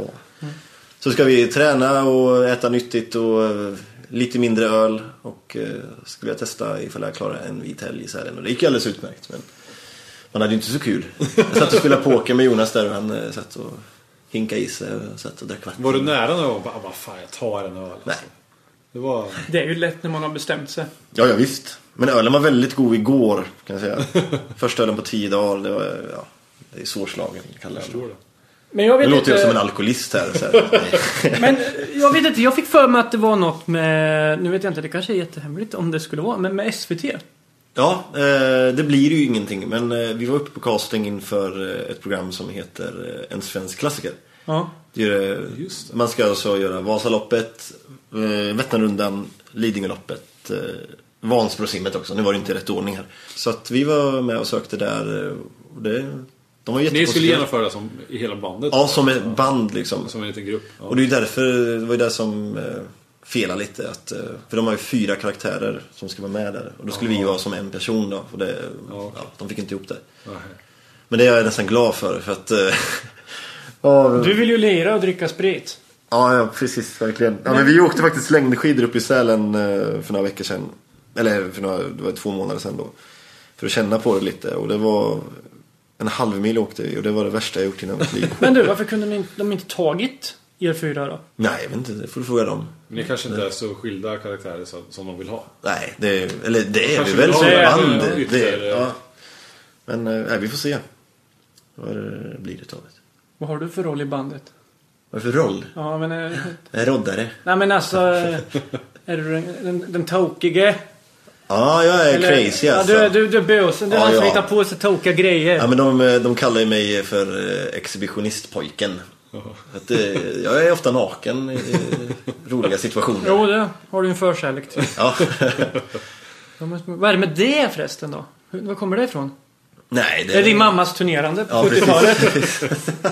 Så ska vi träna och äta nyttigt och eh, lite mindre öl. Och eh, skulle jag testa ifall jag klarar en vit helg i Sälen. Och det gick ju alldeles utmärkt. Men man hade ju inte så kul. Jag satt och spelade poker med Jonas där och han eh, satt och hinkade i sig och satt och drack vatten. Var du nära någon gång? Bara, vad fan, jag tar en öl. Alltså. Nej. Det var... Det är ju lätt när man har bestämt sig. Ja, ja visst. Men ölen var väldigt god igår kan jag säga. Första ölen på tio dagar. Det var, ja, det är svårslagen kallar jag Förstår det. det. Men jag Nu vet låter inte... jag som en alkoholist här. Så här. Men jag vet inte, jag fick för mig att det var något med... Nu vet jag inte, det kanske är jättehemligt om det skulle vara. Men med S V T. Ja, eh, det blir ju ingenting. Men eh, vi var uppe på casting inför eh, ett program som heter eh, En svensk klassiker. Ja. Det är, eh, Just det. Man ska alltså göra Vasaloppet, eh, Vätternrundan, Lidingöloppet, eh, Vansbrosimmet också. Nu var det inte i rätt ordning här. Så att vi var med och sökte där. eh, Och det, de var Ni skulle jättepositiva. genomföra det som i hela bandet? Ja, som ett band liksom. Som en liten grupp? Ja. Och det är ju därför, det var ju det som eh, felade lite att, eh, för de har ju fyra karaktärer som ska vara med där. Och då skulle Ja. vi vara som en person då. Och det, Ja. ja, de fick inte ihop det. Nej. Men det är jag nästan glad för, för att... Eh, ja, Du vill ju lira och dricka sprit. ja, ja, precis, verkligen. Ja, men vi åkte faktiskt längdskidor upp i Sälen eh, för några veckor sedan. Eller för några, det var två månader sedan då. För att känna på det lite. Och det var en halv mil åkte vi. Och det var det värsta jag gjort innan mitt liv. Men du, varför kunde ni, de inte tagit er fyra då? Nej, jag vet inte, det får du fråga dem. Men ni kanske inte är så skilda karaktärer som, som de vill ha? Nej, det, eller det är Kanske vi väl vill som ha det, band. ja, Det, ytterligare. ja. Men eh, nej, vi får se. Vad det blir det taget. Vad har du för roll i bandet? Vad är det för roll? Ja, men... eh, Jag är roddare. Nej, men alltså... eh, Är du den, den, den tokige? Ja, jag är Eller, crazy alltså. Ja, du, du, du är bösen. Du Ja, har som ja. hittar på sig tokiga grejer. Ja, men de, de kallar ju mig för eh, exhibitionistpojken. Att, eh, jag är ofta naken i eh, roliga situationer. Jo, det har du en förkärlek till. Ja. Vad är det med det förresten då? Hur, var kommer det ifrån? Nej, det Är det din mammas turnerande på Ja, sjuttiotalet? precis.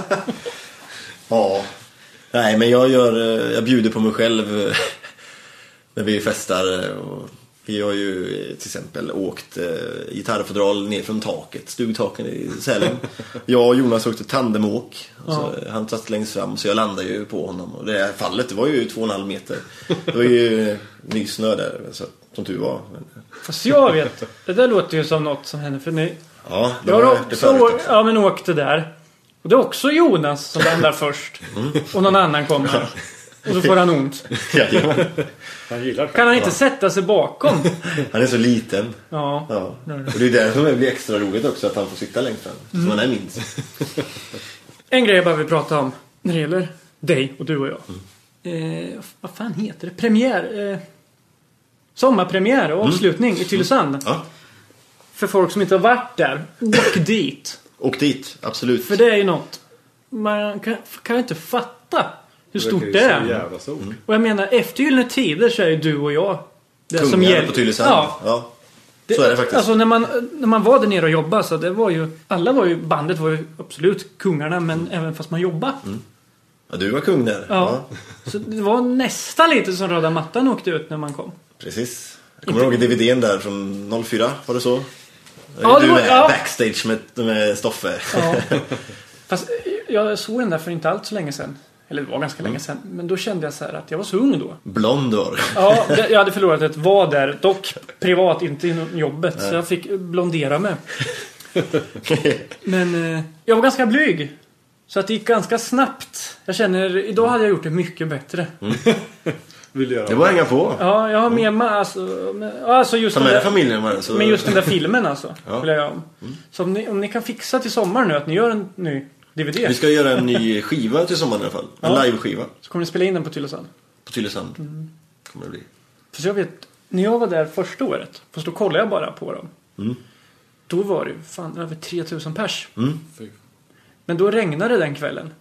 Ja. Nej, men jag gör eh, jag bjuder på mig själv eh, när vi festar och vi har ju till exempel åkt eh, gitarrfodral ner från taket, stugtaken i Sälen. Jag och Jonas åkte tandemåk. Ja. Han satt längst fram så jag landade ju på honom. Och det här fallet, det var ju två och en halv meter. Det var ju ny snö där, så, som tur var. Fast jag vet, det där låter ju som något som händer för ni. Ja, det jag var har det också, förut också. ja, men åkte där. Och det är också Jonas som landar först. Mm. Och någon annan kommer. Och så får han ont. Jajamän. Han gillar det. Kan han inte sätta sig bakom? Han är så liten. Ja. Ja. Och det är därför det blir extra roligt också att han får sitta längst fram. Mm. Så man är minst. En grej jag bara vill prata om när det gäller dig och du och jag. Mm. Eh, vad fan heter det? Premiär. Eh, sommarpremiär och avslutning mm. i Tylösand. Ja. För folk som inte har varit där, åk dit. Åk dit, absolut. För det är ju något. Man kan, kan inte fatta hur stort det är. Så jävla stort. Mm. Och jag menar, efter Gyllene Tider så är ju du och jag det Kungar som gäller. på Tylösand. Ja. Ja. Så är det faktiskt. Alltså när man, när man var där nere och jobbade så det var ju, alla var ju, bandet var ju absolut kungarna, men mm. även fast man jobbade. Mm. Ja, du var kung där. Ja. Ja. Så det var nästan lite som röda mattan åkte ut när man kom. Precis. Jag kommer ihåg D V D:n där från noll fyra, var det så? Ja, du det var, är ja. backstage med, med Stoffe. Ja. Fast jag såg den där för inte allt så länge sedan. Eller det var ganska länge sedan. Men då kände jag så här att jag var så ung då. Blond var du. Ja, jag hade förlorat ett var där. Dock privat, inte i jobbet. Nej. Så jag fick blondera mig. Men eh, jag var ganska blyg. Så att det gick ganska snabbt. Jag känner, idag hade jag gjort det mycket bättre. Mm. Vill göra det var hänga på. Ja, jag har med mig alltså, med, alltså just Ta med där, familjen var det, så... Men just den där filmen alltså. Ja. Vill jag göra om. Mm. Så om ni, om ni kan fixa till sommar nu att ni gör en ny D V D. Vi ska göra en ny skiva till sommaren i alla fall. En ja. live-skiva. Så kommer ni spela in den på Tylösand. På Tylösand. Mm. Kommer det bli. För så jag vet, när jag var där första året, fast då kollade jag bara på dem. Mm. Då var det fan över tre tusen pers. Mm. Men då regnade den kvällen.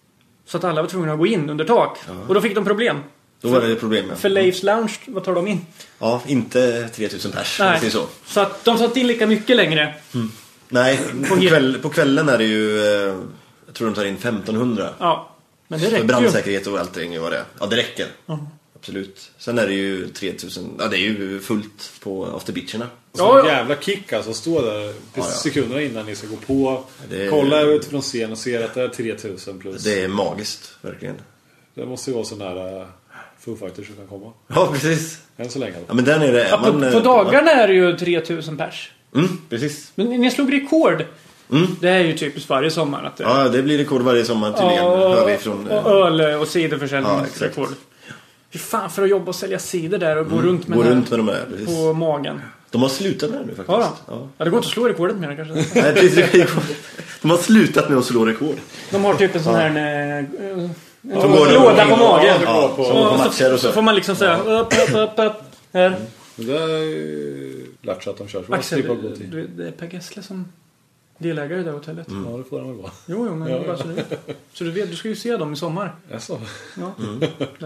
Så att alla var tvungna att gå in under tak. Ja. Och då fick de problem. Då var det problem, ja. För Leifs Lounge, vad tar de in? Ja, inte tre tusen pers. Nej. Det är så. Så att de satt in lika mycket längre. Mm. Nej, på, kväll, på kvällen är det ju... Eh, jag tror de tar in femtonhundra. Ja, men det räcker ju. Brandsäkerhet och allting, vad det är. Ja, det räcker. Mm. Absolut. Sen är det ju tre tusen... Ja, det är ju fullt på afterbeacherna. Så ja, en jävla kick alltså. Stå där precis ja, ja. sekunderna innan ni ska gå på. Är... Kolla ut från scen och se att det är tre tusen plus. Det är magiskt, verkligen. Det måste ju vara så nära Foo Fighters som kan komma. Ja, precis. Än så länge. Ja, men den är det. Ja, på, man, på dagarna är det ju tre tusen pers. Mm, precis. Men ni slog rekord. Mm. Det är ju typiskt varje sommar. Att det... Ja, det blir rekord varje sommar tydligen. Ja, hör vi från, och öl och ciderförsäljning. Ja, exakt. Rekord. Hur fan för att jobba och sälja cider där och gå mm. runt med, gå den runt med de här, precis. På magen. De har slutat med det nu faktiskt. Ja, ja. ja det går inte att slå rekordet med det kanske. Nej, precis. De har slutat med att slå rekord. De har typ en sån här en, en ja, låda på magen. Ja, på, så, på matcher och så. Så får man liksom säga ja. upp, upp, upp, upp. Här. Mm. Det är ju lärt så att de kör så. Axel, det, det är Per Gessle som delägare i det hotellet. Mm. Ja, det får de väl vara. Jo, jo men ja. bara så du Så du vet, du ska ju se dem i sommar. Jaså? Ja. Mm.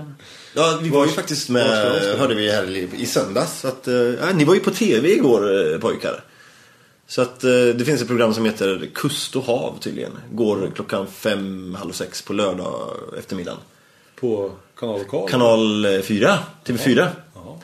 Ja, vi var ju faktiskt med, hörde vi här i söndags. Att, ja, ni var ju på tv igår, pojkar. Så att det finns ett program som heter Kust och hav tydligen. Går klockan fem, halv sex på lördag eftermiddagen. På kanal Karl? Kanal fyra, T V fyra. Ja.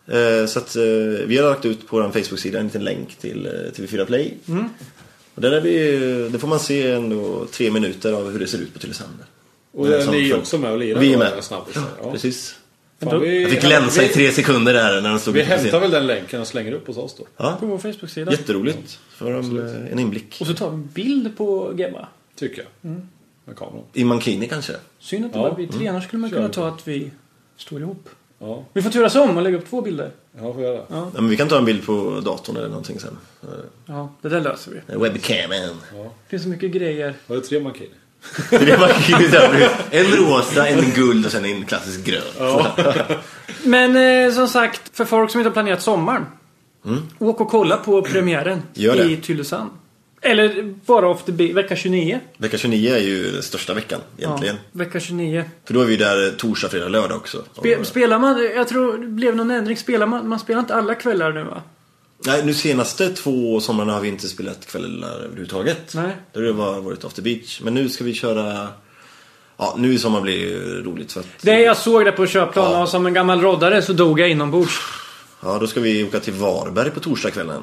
Så att vi har lagt ut på vår Facebook-sida en liten länk till T V fyra Play. Mm. Och där, är vi, där får man se ändå tre minuter av hur det ser ut på Tylösand. Och är ni också med och lirar? Vi är med. Snabbt, ja, ja. precis. Fan, vi, jag fick glänsa i tre sekunder där när de stod. Vi hämtar väl den länken och slänger upp hos oss då. Ja. På vår Facebook-sida. Jätteroligt. För en inblick. Och så tar vi en bild på Gemma. Tycker jag. Mm. Med kameran. I Mankini kanske. Synd att det ja. var vi tre. Mm. Annars skulle man kunna ta att vi står ihop. Ja. Vi får turas om och lägga upp två bilder. Ja, får göra. Ja. Ja, men vi kan ta en bild på datorn eller någonting sen. Ja, det där löser vi. Webcamen. Ja. Det finns så mycket grejer. Var det tre Mankini? Det var en rosa, en guld och sen en klassisk grön. Ja. Men eh, som sagt, för folk som inte har planerat sommaren, mm. åk och kolla på premiären i Tylösand. Eller bara efter be- vecka tjugonio. Vecka tjugonio är ju den största veckan egentligen. Ja, vecka tjugonio. För då är vi där torsdag, fredag, lördag också. Spe- spelar man, jag tror det blev någon ändring. Spelar man, man spelar inte alla kvällar nu, va? Nej, nu senaste två somrarna har vi inte spelat kvällar överhuvudtaget. Nej. Där det har varit After Beach. Men nu ska vi köra... Ja, nu i sommar blir det roligt för att... Det jag såg det på köplan, ja. Och som en gammal roddare så dog jag inombords. Ja, då ska vi åka till Varberg på torsdagskvällen.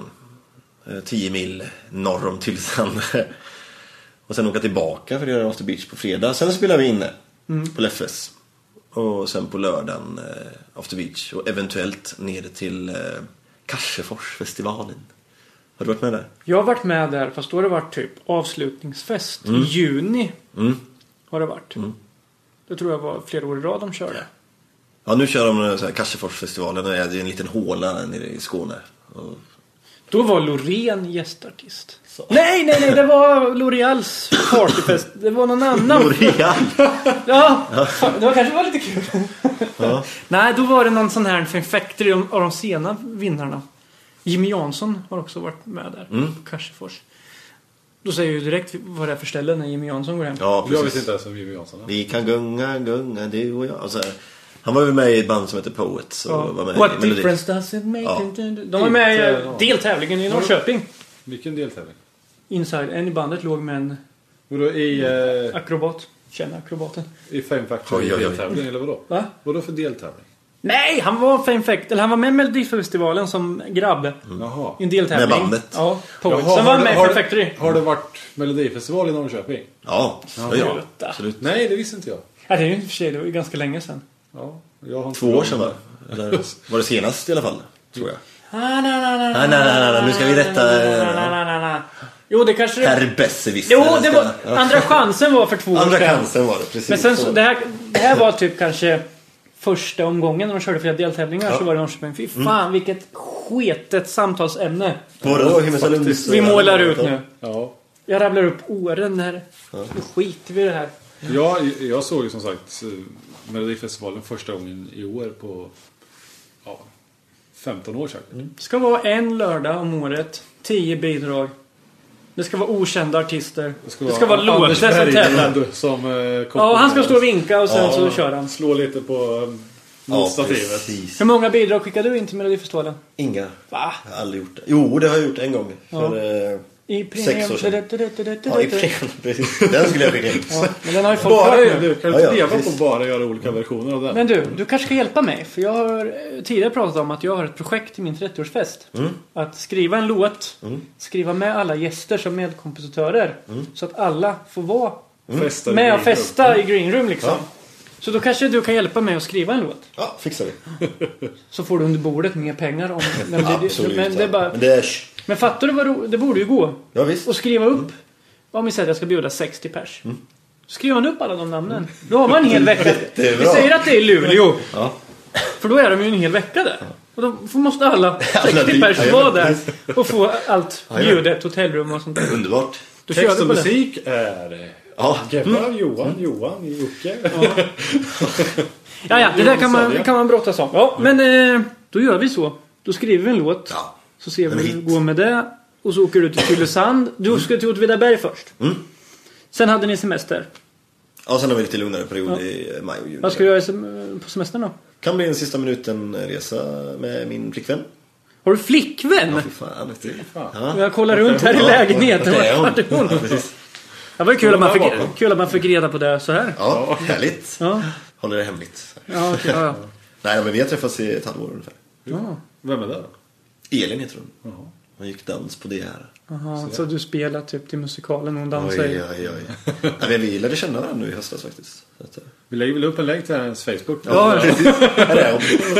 tio mil norr om Tylösand. Och sen åka tillbaka för att göra After Beach på fredag. Sen spelar vi inne mm. på Leffes. Och sen på lördagen eh, After Beach. Och eventuellt ner till eh, Kasseforsfestivalen. Har du varit med där? Jag har varit med där, fast då har det varit typ avslutningsfest. Mm. I juni mm. har det varit. Mm. Det tror jag var flera år i rad de körde. Ja, nu kör de så här Kasseforsfestivalen. Det är en liten håla nere i Skåne. Och... Då var Loreen gästartist. Så. Nej, nej, nej, det var L'Oreals partyfest. Det var någon annan. L'Oreal? Ja, det var kanske var lite kul. Ja. Nej, då var det någon sån här Fame Factory av de sena vinnarna. Jimmy Jansson har också varit med där. Mm. På Karsefors. Då säger ju direkt vad det är för ställe när Jimmy Jansson går hem. Ja, jag vet inte ens om Jimmy Jansson är. Vi kan gunga, gunga, du och jag. Alltså, han var ju med i ett band som heter Poets. Ja. Var med What difference does it make? Ja. De var med i deltävlingen i Norrköping. Vilken deltävling? Inside. En i bandet låg med en vadå, i, eh... akrobat. Känner akrobaten. I Fame Factory deltävling eller vadå? Va? Vadå för deltävling? Nej, han var Fame Factory. Eller han var med i Melodifestivalen som grabb. Mm. Jaha. I en deltävling. Med bandet. Ja, Poets. Sen var han med i Fame Factory. Har det varit Melodifestival i Norrköping? Ja, ja, ja. Absolut. Nej, det visste inte jag. Ja, det är ju inte för sig. Det var ju ganska länge sedan. Ja, jag har Två år sedan va? Eller var det senast i alla fall, tror jag. Ah, na, na, na, nej, nej, nej, nej, nu ska vi rätta... Na, na, na, na. Jo, det kanske... Herr Besserwisser. Jo, det var... Andra chansen var för två år sedan. Andra chansen var det, precis. Men sen, så, det, här, det här var typ kanske första omgången när de körde flera deltävlingar, ja. Så var det Norrköping. Fy fan, mm. vilket sketet samtalsämne. Vadå, vi målar ut nu. Ja. Jag rabblar upp åren här. Ja. Nu skiter vi i det här. Ja, jag såg ju som sagt Melodifestivalen första gången i år på ja, femton år sedan. Mm. Det ska vara en lördag om året, tio bidrag. Det ska vara okända artister. Det ska, det ska vara, vara låtar som tävlar. Som, eh, ja, han ska stå och vinka och sen ja, så kör han. Slå lite på ja, stativet. Hur många bidrag skickade du in till Melodifestivalen? Inga. Va? Jag har aldrig gjort det. Jo, det har jag gjort en gång. För ja. eh, I sex år sedan. Ja, i premium. Precis. Den skulle jag skicka in. Ja, men den har ju folk bara, du kan ja, inte ja, leva på bara göra olika versioner av den. Men du, du kanske ska hjälpa mig. För jag har tidigare pratat om att jag har ett projekt till min trettioårsfest. Mm. Att skriva en låt. Mm. Skriva med alla gäster som medkompositörer. Mm. Så att alla får vara mm. med och festa mm. i Green Room liksom. Ja. Så då kanske du kan hjälpa mig att skriva en låt. Ja, fixar vi. Så får du under bordet mer pengar om... Men det, absolut. Men, det är bara... men, det är... men fattar du vad ro... det borde ju gå. Ja, visst. Och skriva upp. Mm. Om vi säger att jag ska bjuda sextio pers. Mm. Skriver man upp alla de namnen. Då har man en hel vecka. Vi säger att det är Luleå. Ja. För då är de ju en hel vecka där. Och då måste alla sextio pers vara där. Och få allt bjudet, hotellrum och sånt där. Underbart. Då text och musik är... Ja, Gebba, mm. Johan, Johan, Jocke. Ja. ja, ja, det där kan man, kan man brottas om. Ja, men eh, då gör vi så. Då skriver vi en låt. Ja. Så ser vi hur det går med det. Och så åker du till Tylösand. Du ska till Åtvidaberg först. Mm. Sen hade ni semester. Ja, sen har vi lite lugnare period ja. i maj och juni. Vad ska du göra på semestern då? Kan bli en sista minuten resa med min flickvän. Har du flickvän? Ja, fy fan. Vet du. Ja. Jag kollar runt här i lägenheten. Ja, vart är hon? Ja, precis. Det var kul att, man fick, kul att man fick reda på det så här. Ja, härligt. Ja. Håller det hemligt. Ja, okay, ja, ja. Nej, men vi har träffats i ett halvår ungefär. Ja. Vem är det då? Elin heter hon. Jaha. Hon gick dans på det här. Jaha, så, så du spelar typ till musikalen och hon dansar? Oj, oj, oj. Ja, men vi lärde känna varandra nu i höstas faktiskt. Att, vi lägger väl upp en länk till hennes Facebook. Ja, ja. Här är hon.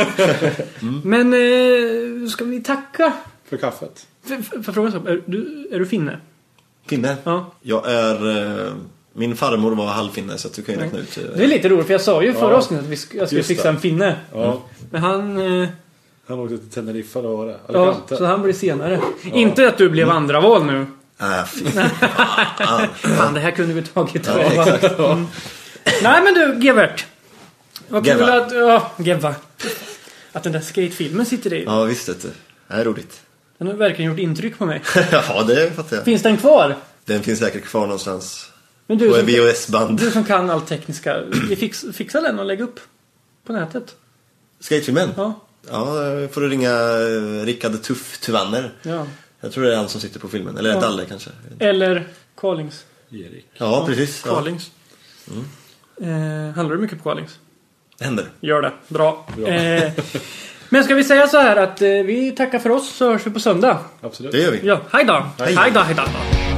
Mm. Men eh, ska vi tacka? För kaffet. För, för, för frågan så, är du, är du finne? Finne? Ja. Jag är... Min farmor var halvfinne så att du kan ju räkna ut. Det är lite roligt för jag sa ju förra ja. avsnittet att vi sk- jag skulle fixa det. En finne. Ja. Men han... Eh... Han åkte till Teneriffa då var det. Ja, så han blir senare. Ja. Inte att du blev andra val nu. Äh, fy fan. Fan, det här kunde vi tagit. Ja, exakt. Mm. Nej men du, Gevert. Vad kul Geva. att... Ja, Geva. Att den där skatefilmen sitter i. Ja, visst vet du. Det är roligt. Den har verkligen gjort intryck på mig. Ja, det fattar jag. Finns den kvar? Den finns säkert kvar någonstans. Men du på en som, V H S-band. du som kan allt tekniska. Vi fix, fixar den och lägga upp på nätet. Skatefilmen? Ja. Ja, får du ringa eh, Rickard Tuff Tuvanner. Ja. Jag tror det är han som sitter på filmen. Eller Ja. Dalle kanske. Eller Carlings. Erik. Ja, precis. Ja. Carlings. Mm. Eh, handlar du mycket på Carlings? Det händer. Gör det. Bra. Bra. Eh, men ska vi säga så här att eh, vi tackar för oss så hörs vi på söndag. Absolut. Det gör vi. Ja, hej då. Hej. Hej då, hej då.